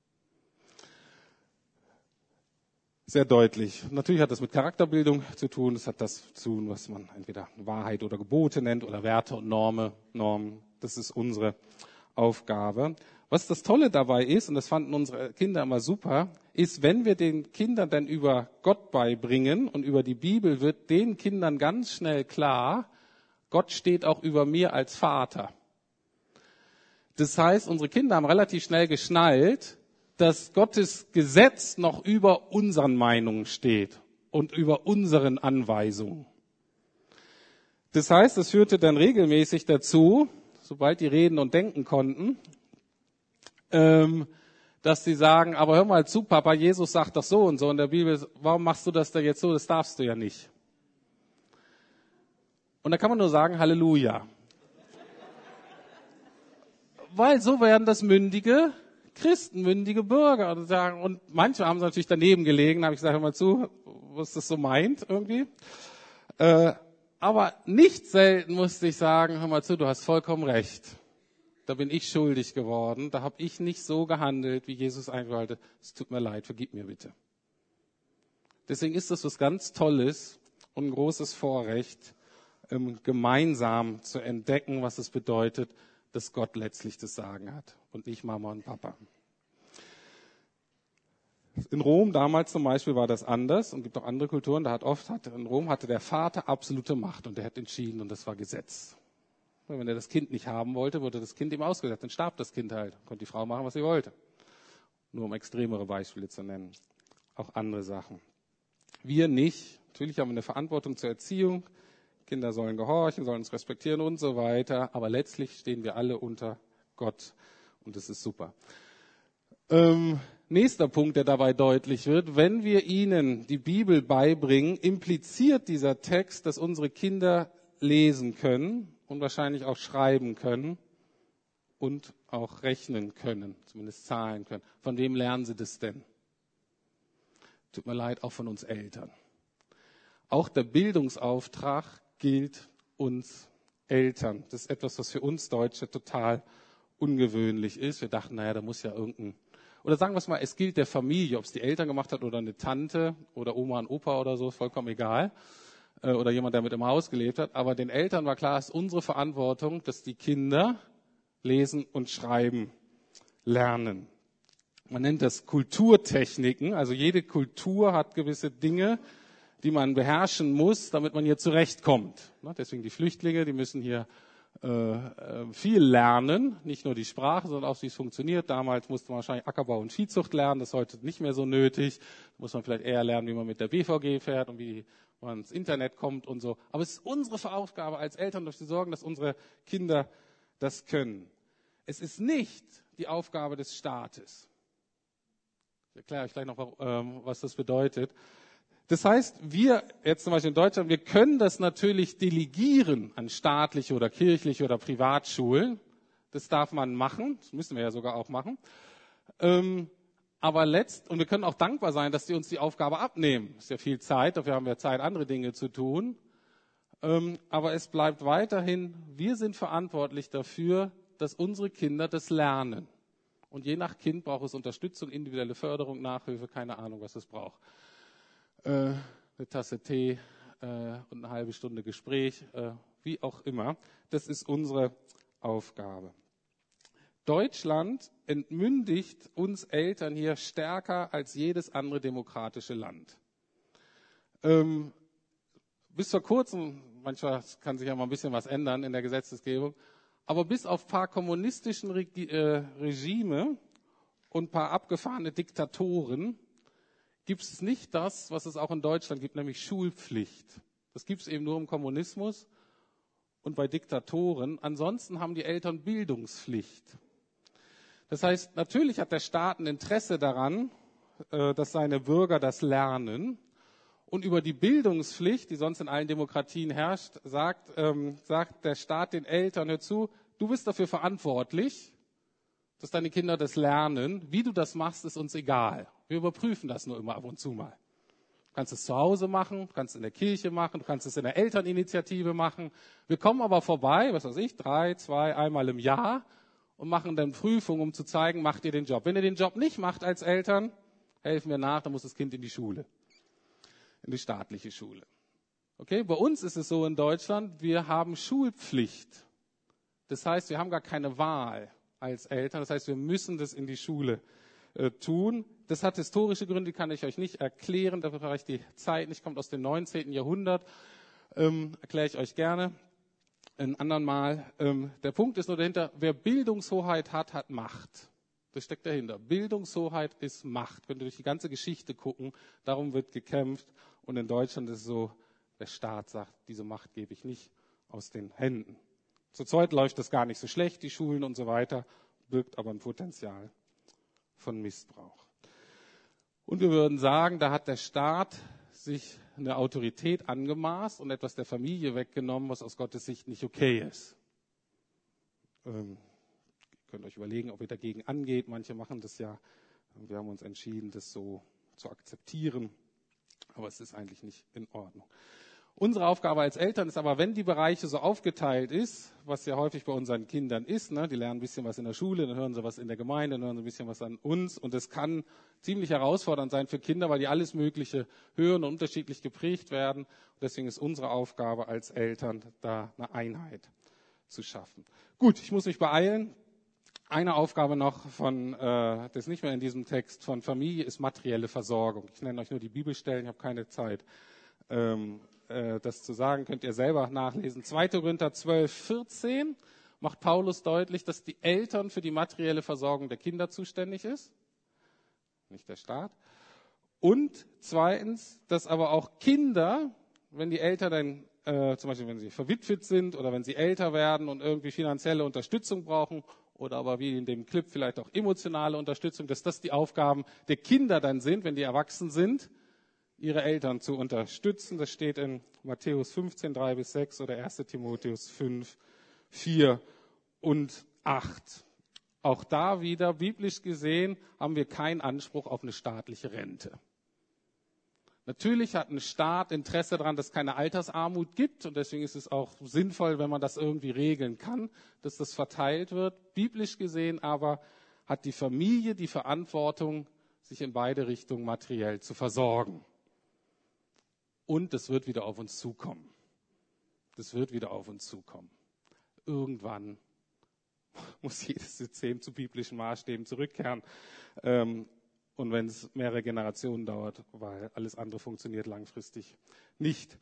Speaker 1: Sehr deutlich. Natürlich hat das mit Charakterbildung zu tun. Das hat das zu tun, was man entweder Wahrheit oder Gebote nennt oder Werte und Normen. Normen. Das ist unsere Aufgabe. Was das Tolle dabei ist, und das fanden unsere Kinder immer super, ist, wenn wir den Kindern dann über Gott beibringen und über die Bibel, wird den Kindern ganz schnell klar, Gott steht auch über mir als Vater. Das heißt, unsere Kinder haben relativ schnell geschnallt, dass Gottes Gesetz noch über unseren Meinungen steht und über unseren Anweisungen. Das heißt, es führte dann regelmäßig dazu, sobald die reden und denken konnten, ähm, dass sie sagen, aber hör mal zu, Papa, Jesus sagt doch so und so in der Bibel, warum machst du das denn jetzt so, das darfst du ja nicht. Und da kann man nur sagen, Halleluja. Weil so werden das mündige Christen, mündige Bürger. Und, sagen, und manche haben natürlich daneben gelegen, da habe ich gesagt, hör mal zu, was das so meint irgendwie. Äh, aber nicht selten musste ich sagen, hör mal zu, du hast vollkommen recht. Da bin ich schuldig geworden, da habe ich nicht so gehandelt, wie Jesus eigentlich wollte. Es tut mir leid, vergib mir bitte. Deswegen ist das was ganz Tolles und ein großes Vorrecht, ähm, gemeinsam zu entdecken, was es bedeutet, dass Gott letztlich das Sagen hat und nicht Mama und Papa. In Rom damals zum Beispiel war das anders und gibt auch andere Kulturen, da hat oft, hat, in Rom hatte der Vater absolute Macht und der hat entschieden und das war Gesetz. Wenn er das Kind nicht haben wollte, wurde das Kind ihm ausgesetzt, dann starb das Kind halt, konnte die Frau machen, was sie wollte. Nur um extremere Beispiele zu nennen, auch andere Sachen. Wir nicht, natürlich haben wir eine Verantwortung zur Erziehung, Kinder sollen gehorchen, sollen uns respektieren und so weiter. Aber letztlich stehen wir alle unter Gott und das ist super. Ähm, nächster Punkt, der dabei deutlich wird. Wenn wir ihnen die Bibel beibringen, impliziert dieser Text, dass unsere Kinder lesen können und wahrscheinlich auch schreiben können und auch rechnen können, zumindest zahlen können. Von wem lernen sie das denn? Tut mir leid, auch von uns Eltern. Auch der Bildungsauftrag gilt uns Eltern. Das ist etwas, was für uns Deutsche total ungewöhnlich ist. Wir dachten, naja, da muss ja irgendein, oder sagen wir es mal, es gilt der Familie, ob es die Eltern gemacht hat oder eine Tante oder Oma und Opa oder so, ist vollkommen egal. Oder jemand, der mit im Haus gelebt hat. Aber den Eltern war klar, es ist unsere Verantwortung, dass die Kinder lesen und schreiben lernen. Man nennt das Kulturtechniken. Also jede Kultur hat gewisse Dinge, die man beherrschen muss, damit man hier zurechtkommt. Deswegen die Flüchtlinge, die müssen hier äh, viel lernen, nicht nur die Sprache, sondern auch, wie es funktioniert. Damals musste man wahrscheinlich Ackerbau und Viehzucht lernen, das ist heute nicht mehr so nötig. Da muss man vielleicht eher lernen, wie man mit der B V G fährt und wie man ins Internet kommt und so. Aber es ist unsere Aufgabe als Eltern, dafür zu sorgen, dass unsere Kinder das können. Es ist nicht die Aufgabe des Staates. Ich erkläre euch gleich noch, was das bedeutet. Das heißt, wir jetzt zum Beispiel in Deutschland, wir können das natürlich delegieren an staatliche oder kirchliche oder Privatschulen. Das darf man machen, das müssen wir ja sogar auch machen. Ähm, aber letzt, und wir können auch dankbar sein, dass die uns die Aufgabe abnehmen. Das ist ja viel Zeit, dafür haben wir Zeit, andere Dinge zu tun. Ähm, aber es bleibt weiterhin, wir sind verantwortlich dafür, dass unsere Kinder das lernen. Und je nach Kind braucht es Unterstützung, individuelle Förderung, Nachhilfe, keine Ahnung, was es braucht. Äh, eine Tasse Tee äh, und eine halbe Stunde Gespräch, äh, wie auch immer. Das ist unsere Aufgabe. Deutschland entmündigt uns Eltern hier stärker als jedes andere demokratische Land. Ähm, bis vor kurzem, manchmal kann sich ja mal ein bisschen was ändern in der Gesetzesgebung, aber bis auf ein paar kommunistischen Reg- äh, Regime und ein paar abgefahrene Diktatoren gibt es nicht das, was es auch in Deutschland gibt, nämlich Schulpflicht. Das gibt es eben nur im Kommunismus und bei Diktatoren. Ansonsten haben die Eltern Bildungspflicht. Das heißt, natürlich hat der Staat ein Interesse daran, dass seine Bürger das lernen. Und über die Bildungspflicht, die sonst in allen Demokratien herrscht, sagt, ähm, sagt der Staat den Eltern, hör zu, du bist dafür verantwortlich, dass deine Kinder das lernen. Wie du das machst, ist uns egal. Wir überprüfen das nur immer ab und zu mal. Du kannst es zu Hause machen, du kannst es in der Kirche machen, du kannst es in der Elterninitiative machen. Wir kommen aber vorbei, was weiß ich, drei, zwei, einmal im Jahr und machen dann Prüfungen, um zu zeigen, macht ihr den Job. Wenn ihr den Job nicht macht als Eltern, helfen wir nach, dann muss das Kind in die Schule, in die staatliche Schule. Okay, bei uns ist es so in Deutschland, wir haben Schulpflicht. Das heißt, wir haben gar keine Wahl als Eltern. Das heißt, wir müssen das in die Schule äh, tun. Das hat historische Gründe, die kann ich euch nicht erklären. Dafür brauche ich die Zeit nicht. Kommt aus dem neunzehnten Jahrhundert. Ähm, erkläre ich euch gerne ein andern Mal. Ähm, der Punkt ist nur dahinter, wer Bildungshoheit hat, hat Macht. Das steckt dahinter. Bildungshoheit ist Macht. Könnt ihr durch die ganze Geschichte gucken. Darum wird gekämpft. Und in Deutschland ist es so, der Staat sagt, diese Macht gebe ich nicht aus den Händen. Zurzeit läuft das gar nicht so schlecht, die Schulen und so weiter, birgt aber ein Potenzial von Missbrauch. Und wir würden sagen, da hat der Staat sich eine Autorität angemaßt und etwas der Familie weggenommen, was aus Gottes Sicht nicht okay ist. Ähm, ihr könnt euch überlegen, ob ihr dagegen angeht. Manche machen das ja. Wir haben uns entschieden, das so zu akzeptieren. Aber es ist eigentlich nicht in Ordnung. Unsere Aufgabe als Eltern ist aber, wenn die Bereiche so aufgeteilt ist, was ja häufig bei unseren Kindern ist, ne, die lernen ein bisschen was in der Schule, dann hören sie was in der Gemeinde, dann hören sie ein bisschen was an uns. Und es kann ziemlich herausfordernd sein für Kinder, weil die alles Mögliche hören und unterschiedlich geprägt werden. Und deswegen ist unsere Aufgabe als Eltern, da eine Einheit zu schaffen. Gut, ich muss mich beeilen. Eine Aufgabe noch von, äh, das ist nicht mehr in diesem Text, von Familie ist materielle Versorgung. Ich nenne euch nur die Bibelstellen, ich habe keine Zeit, ähm, äh, das zu sagen, könnt ihr selber nachlesen. zweiter Korinther zwölf, vierzehn macht Paulus deutlich, dass die Eltern für die materielle Versorgung der Kinder zuständig ist, nicht der Staat. Und zweitens, dass aber auch Kinder, wenn die Eltern dann, äh, zum Beispiel wenn sie verwitwet sind oder wenn sie älter werden und irgendwie finanzielle Unterstützung brauchen, oder aber wie in dem Clip vielleicht auch emotionale Unterstützung, dass das die Aufgaben der Kinder dann sind, wenn die erwachsen sind, ihre Eltern zu unterstützen. Das steht in Matthäus fünfzehn, drei bis sechs oder erster Timotheus fünf, vier und acht. Auch da wieder, biblisch gesehen, haben wir keinen Anspruch auf eine staatliche Rente. Natürlich hat ein Staat Interesse daran, dass es keine Altersarmut gibt und deswegen ist es auch sinnvoll, wenn man das irgendwie regeln kann, dass das verteilt wird. Biblisch gesehen aber hat die Familie die Verantwortung, sich in beide Richtungen materiell zu versorgen. Und das wird wieder auf uns zukommen. Das wird wieder auf uns zukommen. Irgendwann muss jedes System zu biblischen Maßstäben zurückkehren. Ähm, Und wenn es mehrere Generationen dauert, weil alles andere funktioniert langfristig nicht.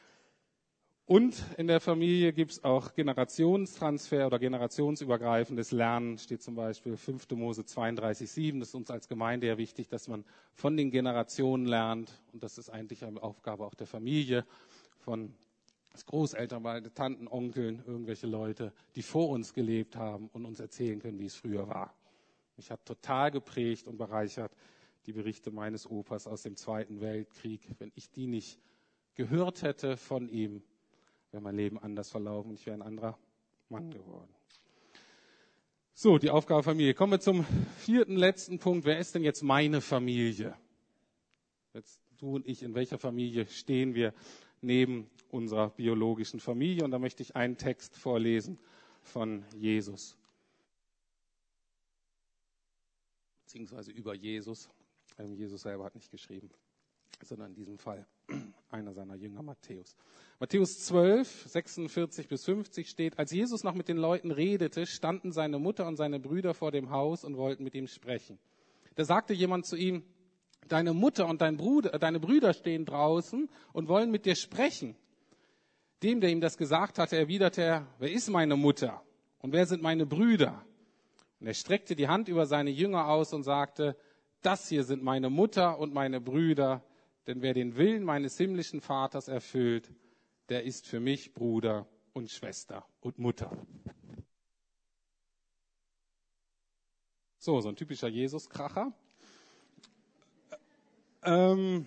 Speaker 1: Und in der Familie gibt es auch Generationstransfer oder generationsübergreifendes Lernen, steht zum Beispiel fünfter Mose zweiunddreißig, sieben. Das ist uns als Gemeinde ja wichtig, dass man von den Generationen lernt. Und das ist eigentlich eine Aufgabe auch der Familie, von Großeltern, meine Tanten, Onkeln, irgendwelche Leute, die vor uns gelebt haben und uns erzählen können, wie es früher war. Mich hat total geprägt und bereichert die Berichte meines Opas aus dem Zweiten Weltkrieg. Wenn ich die nicht gehört hätte von ihm, wäre mein Leben anders verlaufen und ich wäre ein anderer Mann geworden. So, die Aufgabe Familie. Kommen wir zum vierten, letzten Punkt. Wer ist denn jetzt meine Familie? Jetzt du und ich, in welcher Familie stehen wir neben unserer biologischen Familie? Und da möchte ich einen Text vorlesen von Jesus. Beziehungsweise über Jesus. Jesus selber hat nicht geschrieben, sondern in diesem Fall einer seiner Jünger, Matthäus. Matthäus zwölf, sechsundvierzig bis fünfzig steht, als Jesus noch mit den Leuten redete, standen seine Mutter und seine Brüder vor dem Haus und wollten mit ihm sprechen. Da sagte jemand zu ihm, deine Mutter und dein Bruder, deine Brüder stehen draußen und wollen mit dir sprechen. Dem, der ihm das gesagt hatte, erwiderte er, wer ist meine Mutter und wer sind meine Brüder? Und er streckte die Hand über seine Jünger aus und sagte, das hier sind meine Mutter und meine Brüder, denn wer den Willen meines himmlischen Vaters erfüllt, der ist für mich Bruder und Schwester und Mutter. So, so ein typischer Jesus-Kracher. Ähm,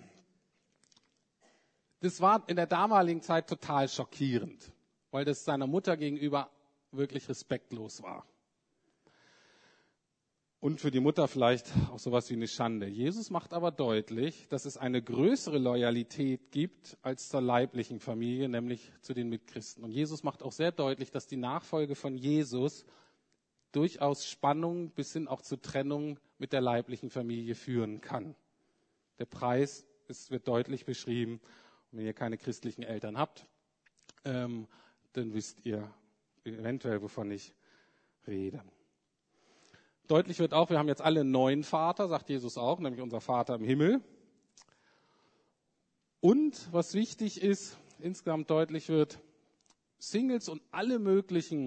Speaker 1: das war in der damaligen Zeit total schockierend, weil das seiner Mutter gegenüber wirklich respektlos war. Und für die Mutter vielleicht auch sowas wie eine Schande. Jesus macht aber deutlich, dass es eine größere Loyalität gibt als zur leiblichen Familie, nämlich zu den Mitchristen. Und Jesus macht auch sehr deutlich, dass die Nachfolge von Jesus durchaus Spannung bis hin auch zu Trennung mit der leiblichen Familie führen kann. Der Preis ist, wird deutlich beschrieben. Und wenn ihr keine christlichen Eltern habt, ähm, dann wisst ihr eventuell, wovon ich rede. Deutlich wird auch, wir haben jetzt alle einen neuen Vater, sagt Jesus auch, nämlich unser Vater im Himmel. Und was wichtig ist, insgesamt deutlich wird, Singles und alle möglichen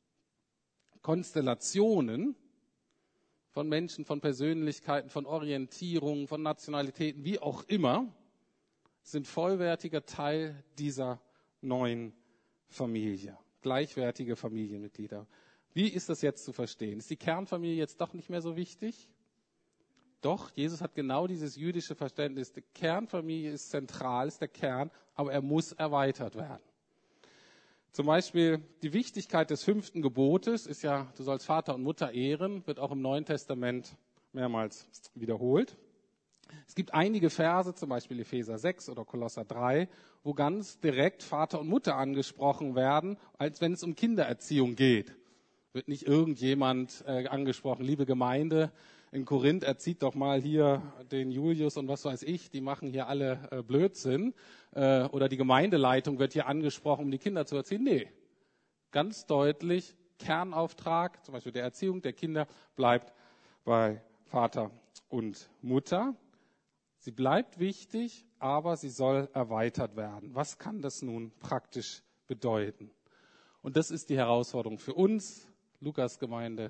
Speaker 1: Konstellationen von Menschen, von Persönlichkeiten, von Orientierungen, von Nationalitäten, wie auch immer, sind vollwertiger Teil dieser neuen Familie, gleichwertige Familienmitglieder. Wie ist das jetzt zu verstehen? Ist die Kernfamilie jetzt doch nicht mehr so wichtig? Doch, Jesus hat genau dieses jüdische Verständnis. Die Kernfamilie ist zentral, ist der Kern, aber er muss erweitert werden. Zum Beispiel die Wichtigkeit des fünften Gebotes ist ja, du sollst Vater und Mutter ehren, wird auch im Neuen Testament mehrmals wiederholt. Es gibt einige Verse, zum Beispiel Epheser sechs oder Kolosser drei, wo ganz direkt Vater und Mutter angesprochen werden, als wenn es um Kindererziehung geht. Wird nicht irgendjemand äh, angesprochen, liebe Gemeinde in Korinth, erzieht doch mal hier den Julius und was weiß ich, die machen hier alle äh, Blödsinn. Äh, oder die Gemeindeleitung wird hier angesprochen, um die Kinder zu erziehen. Nee, ganz deutlich, Kernauftrag, zum Beispiel der Erziehung der Kinder, bleibt bei Vater und Mutter. Sie bleibt wichtig, aber sie soll erweitert werden. Was kann das nun praktisch bedeuten? Und das ist die Herausforderung für uns, Lukas-Gemeinde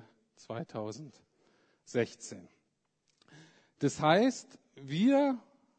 Speaker 1: zweitausendsechzehn. Das heißt, wir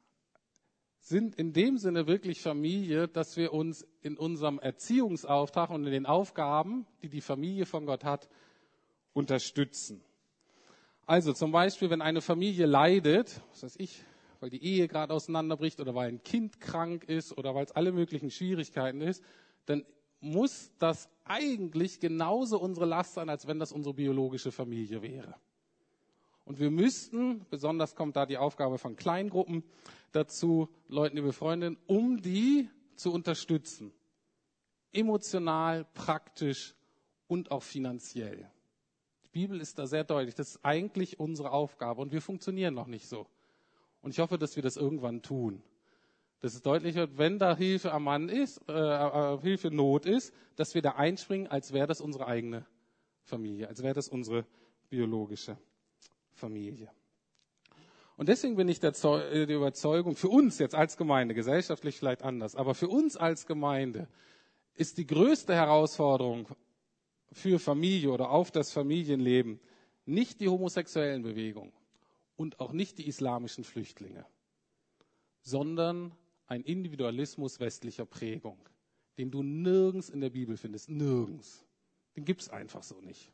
Speaker 1: sind in dem Sinne wirklich Familie, dass wir uns in unserem Erziehungsauftrag und in den Aufgaben, die die Familie von Gott hat, unterstützen. Also zum Beispiel, wenn eine Familie leidet, was weiß ich, weil die Ehe gerade auseinanderbricht oder weil ein Kind krank ist oder weil es alle möglichen Schwierigkeiten ist, dann muss das eigentlich genauso unsere Last sein, als wenn das unsere biologische Familie wäre. Und wir müssten, besonders kommt da die Aufgabe von Kleingruppen dazu, Leuten, die wir befreundet, um die zu unterstützen. Emotional, praktisch und auch finanziell. Die Bibel ist da sehr deutlich. Das ist eigentlich unsere Aufgabe und wir funktionieren noch nicht so. Und ich hoffe, dass wir das irgendwann tun. Dass es deutlich wird, wenn da Hilfe am Mann ist, äh, äh, Hilfe Not ist, dass wir da einspringen, als wäre das unsere eigene Familie, als wäre das unsere biologische Familie. Und deswegen bin ich der, Zeu- der Überzeugung, für uns jetzt als Gemeinde, gesellschaftlich vielleicht anders, aber für uns als Gemeinde ist die größte Herausforderung für Familie oder auf das Familienleben nicht die homosexuellen Bewegungen und auch nicht die islamischen Flüchtlinge, sondern ein Individualismus westlicher Prägung, den du nirgends in der Bibel findest, nirgends. Den gibt's einfach so nicht.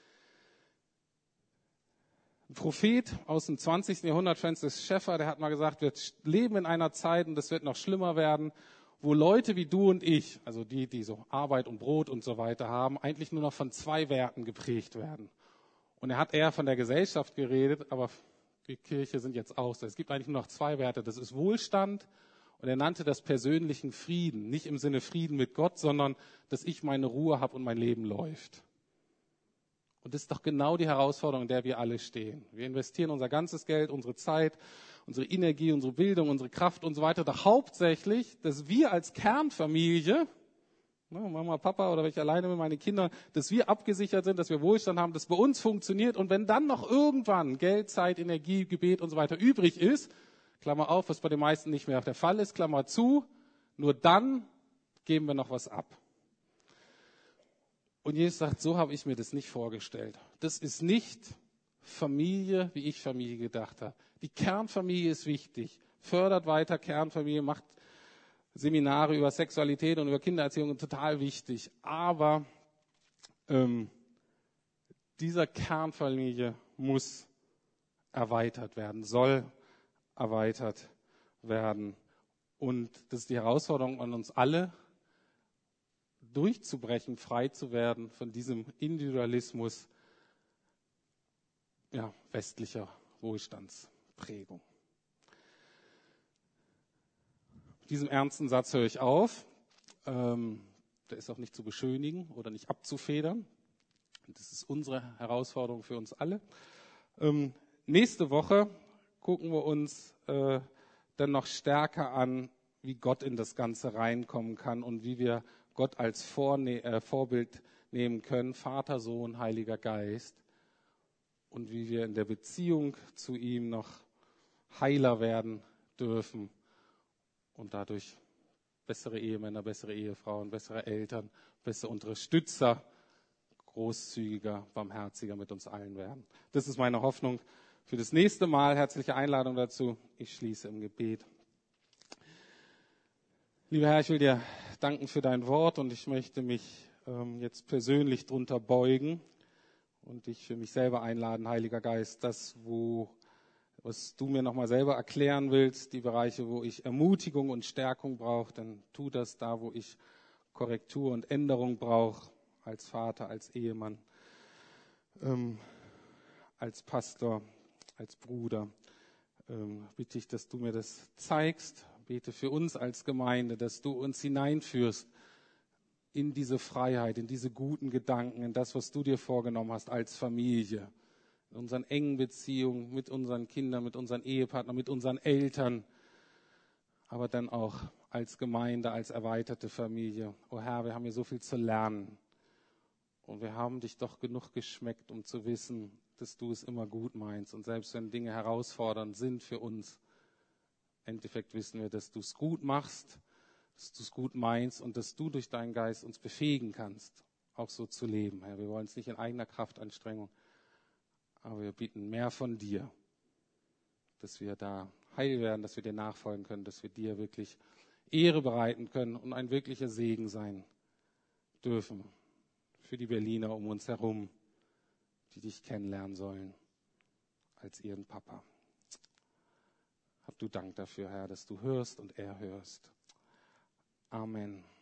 Speaker 1: Ein Prophet aus dem zwanzigsten Jahrhundert, Francis Schaeffer, der hat mal gesagt, wir leben in einer Zeit, und das wird noch schlimmer werden, wo Leute wie du und ich, also die, die so Arbeit und Brot und so weiter haben, eigentlich nur noch von zwei Werten geprägt werden. Und er hat eher von der Gesellschaft geredet, aber die Kirche sind jetzt auch so. Es gibt eigentlich nur noch zwei Werte. Das ist Wohlstand und er nannte das persönlichen Frieden. Nicht im Sinne Frieden mit Gott, sondern dass ich meine Ruhe habe und mein Leben läuft. Und das ist doch genau die Herausforderung, in der wir alle stehen. Wir investieren unser ganzes Geld, unsere Zeit, unsere Energie, unsere Bildung, unsere Kraft und so weiter. Doch hauptsächlich, dass wir als Kernfamilie, Mama, Papa oder wenn ich alleine mit meinen Kindern, dass wir abgesichert sind, dass wir Wohlstand haben, dass bei uns funktioniert. Und wenn dann noch irgendwann Geld, Zeit, Energie, Gebet und so weiter übrig ist, Klammer auf, was bei den meisten nicht mehr der Fall ist, Klammer zu, nur dann geben wir noch was ab. Und Jesus sagt, so habe ich mir das nicht vorgestellt. Das ist nicht Familie, wie ich Familie gedacht habe. Die Kernfamilie ist wichtig. Fördert weiter Kernfamilie, macht Seminare über Sexualität und über Kindererziehung, total wichtig. Aber ähm, dieser Kernfamilie muss erweitert werden, soll erweitert werden. Und das ist die Herausforderung an uns alle, durchzubrechen, frei zu werden von diesem Individualismus, ja, westlicher Wohlstandsprägung. Mit diesem ernsten Satz höre ich auf. Ähm, der ist auch nicht zu beschönigen oder nicht abzufedern. Das ist unsere Herausforderung für uns alle. Ähm, nächste Woche gucken wir uns äh, dann noch stärker an, wie Gott in das Ganze reinkommen kann und wie wir Gott als Vorne- äh, Vorbild nehmen können, Vater, Sohn, Heiliger Geist, und wie wir in der Beziehung zu ihm noch heiler werden dürfen und dadurch bessere Ehemänner, bessere Ehefrauen, bessere Eltern, bessere Unterstützer, großzügiger, barmherziger mit uns allen werden. Das ist meine Hoffnung für das nächste Mal. Herzliche Einladung dazu. Ich schließe im Gebet. Lieber Herr, ich will dir danken für dein Wort und ich möchte mich ähm, jetzt persönlich drunter beugen und dich für mich selber einladen, Heiliger Geist, das, wo, was du mir nochmal selber erklären willst, die Bereiche, wo ich Ermutigung und Stärkung brauche, dann tu das da, wo ich Korrektur und Änderung brauche, als Vater, als Ehemann, ähm, als Pastor, als Bruder. Ähm, bitte ich, dass du mir das zeigst. Bete für uns als Gemeinde, dass du uns hineinführst in diese Freiheit, in diese guten Gedanken, in das, was du dir vorgenommen hast als Familie, in unseren engen Beziehungen mit unseren Kindern, mit unseren Ehepartnern, mit unseren Eltern, aber dann auch als Gemeinde, als erweiterte Familie. Oh Herr, wir haben hier so viel zu lernen. Und wir haben dich doch genug geschmeckt, um zu wissen, dass du es immer gut meinst. Und selbst wenn Dinge herausfordernd sind für uns, im Endeffekt wissen wir, dass du es gut machst, dass du es gut meinst und dass du durch deinen Geist uns befähigen kannst, auch so zu leben. Herr, wir wollen es nicht in eigener Kraftanstrengung, aber wir bieten mehr von dir, dass wir da heil werden, dass wir dir nachfolgen können, dass wir dir wirklich Ehre bereiten können und ein wirklicher Segen sein dürfen für die Berliner um uns herum, die dich kennenlernen sollen als ihren Papa. Hab du Dank dafür, Herr, dass du hörst und er hörst. Amen.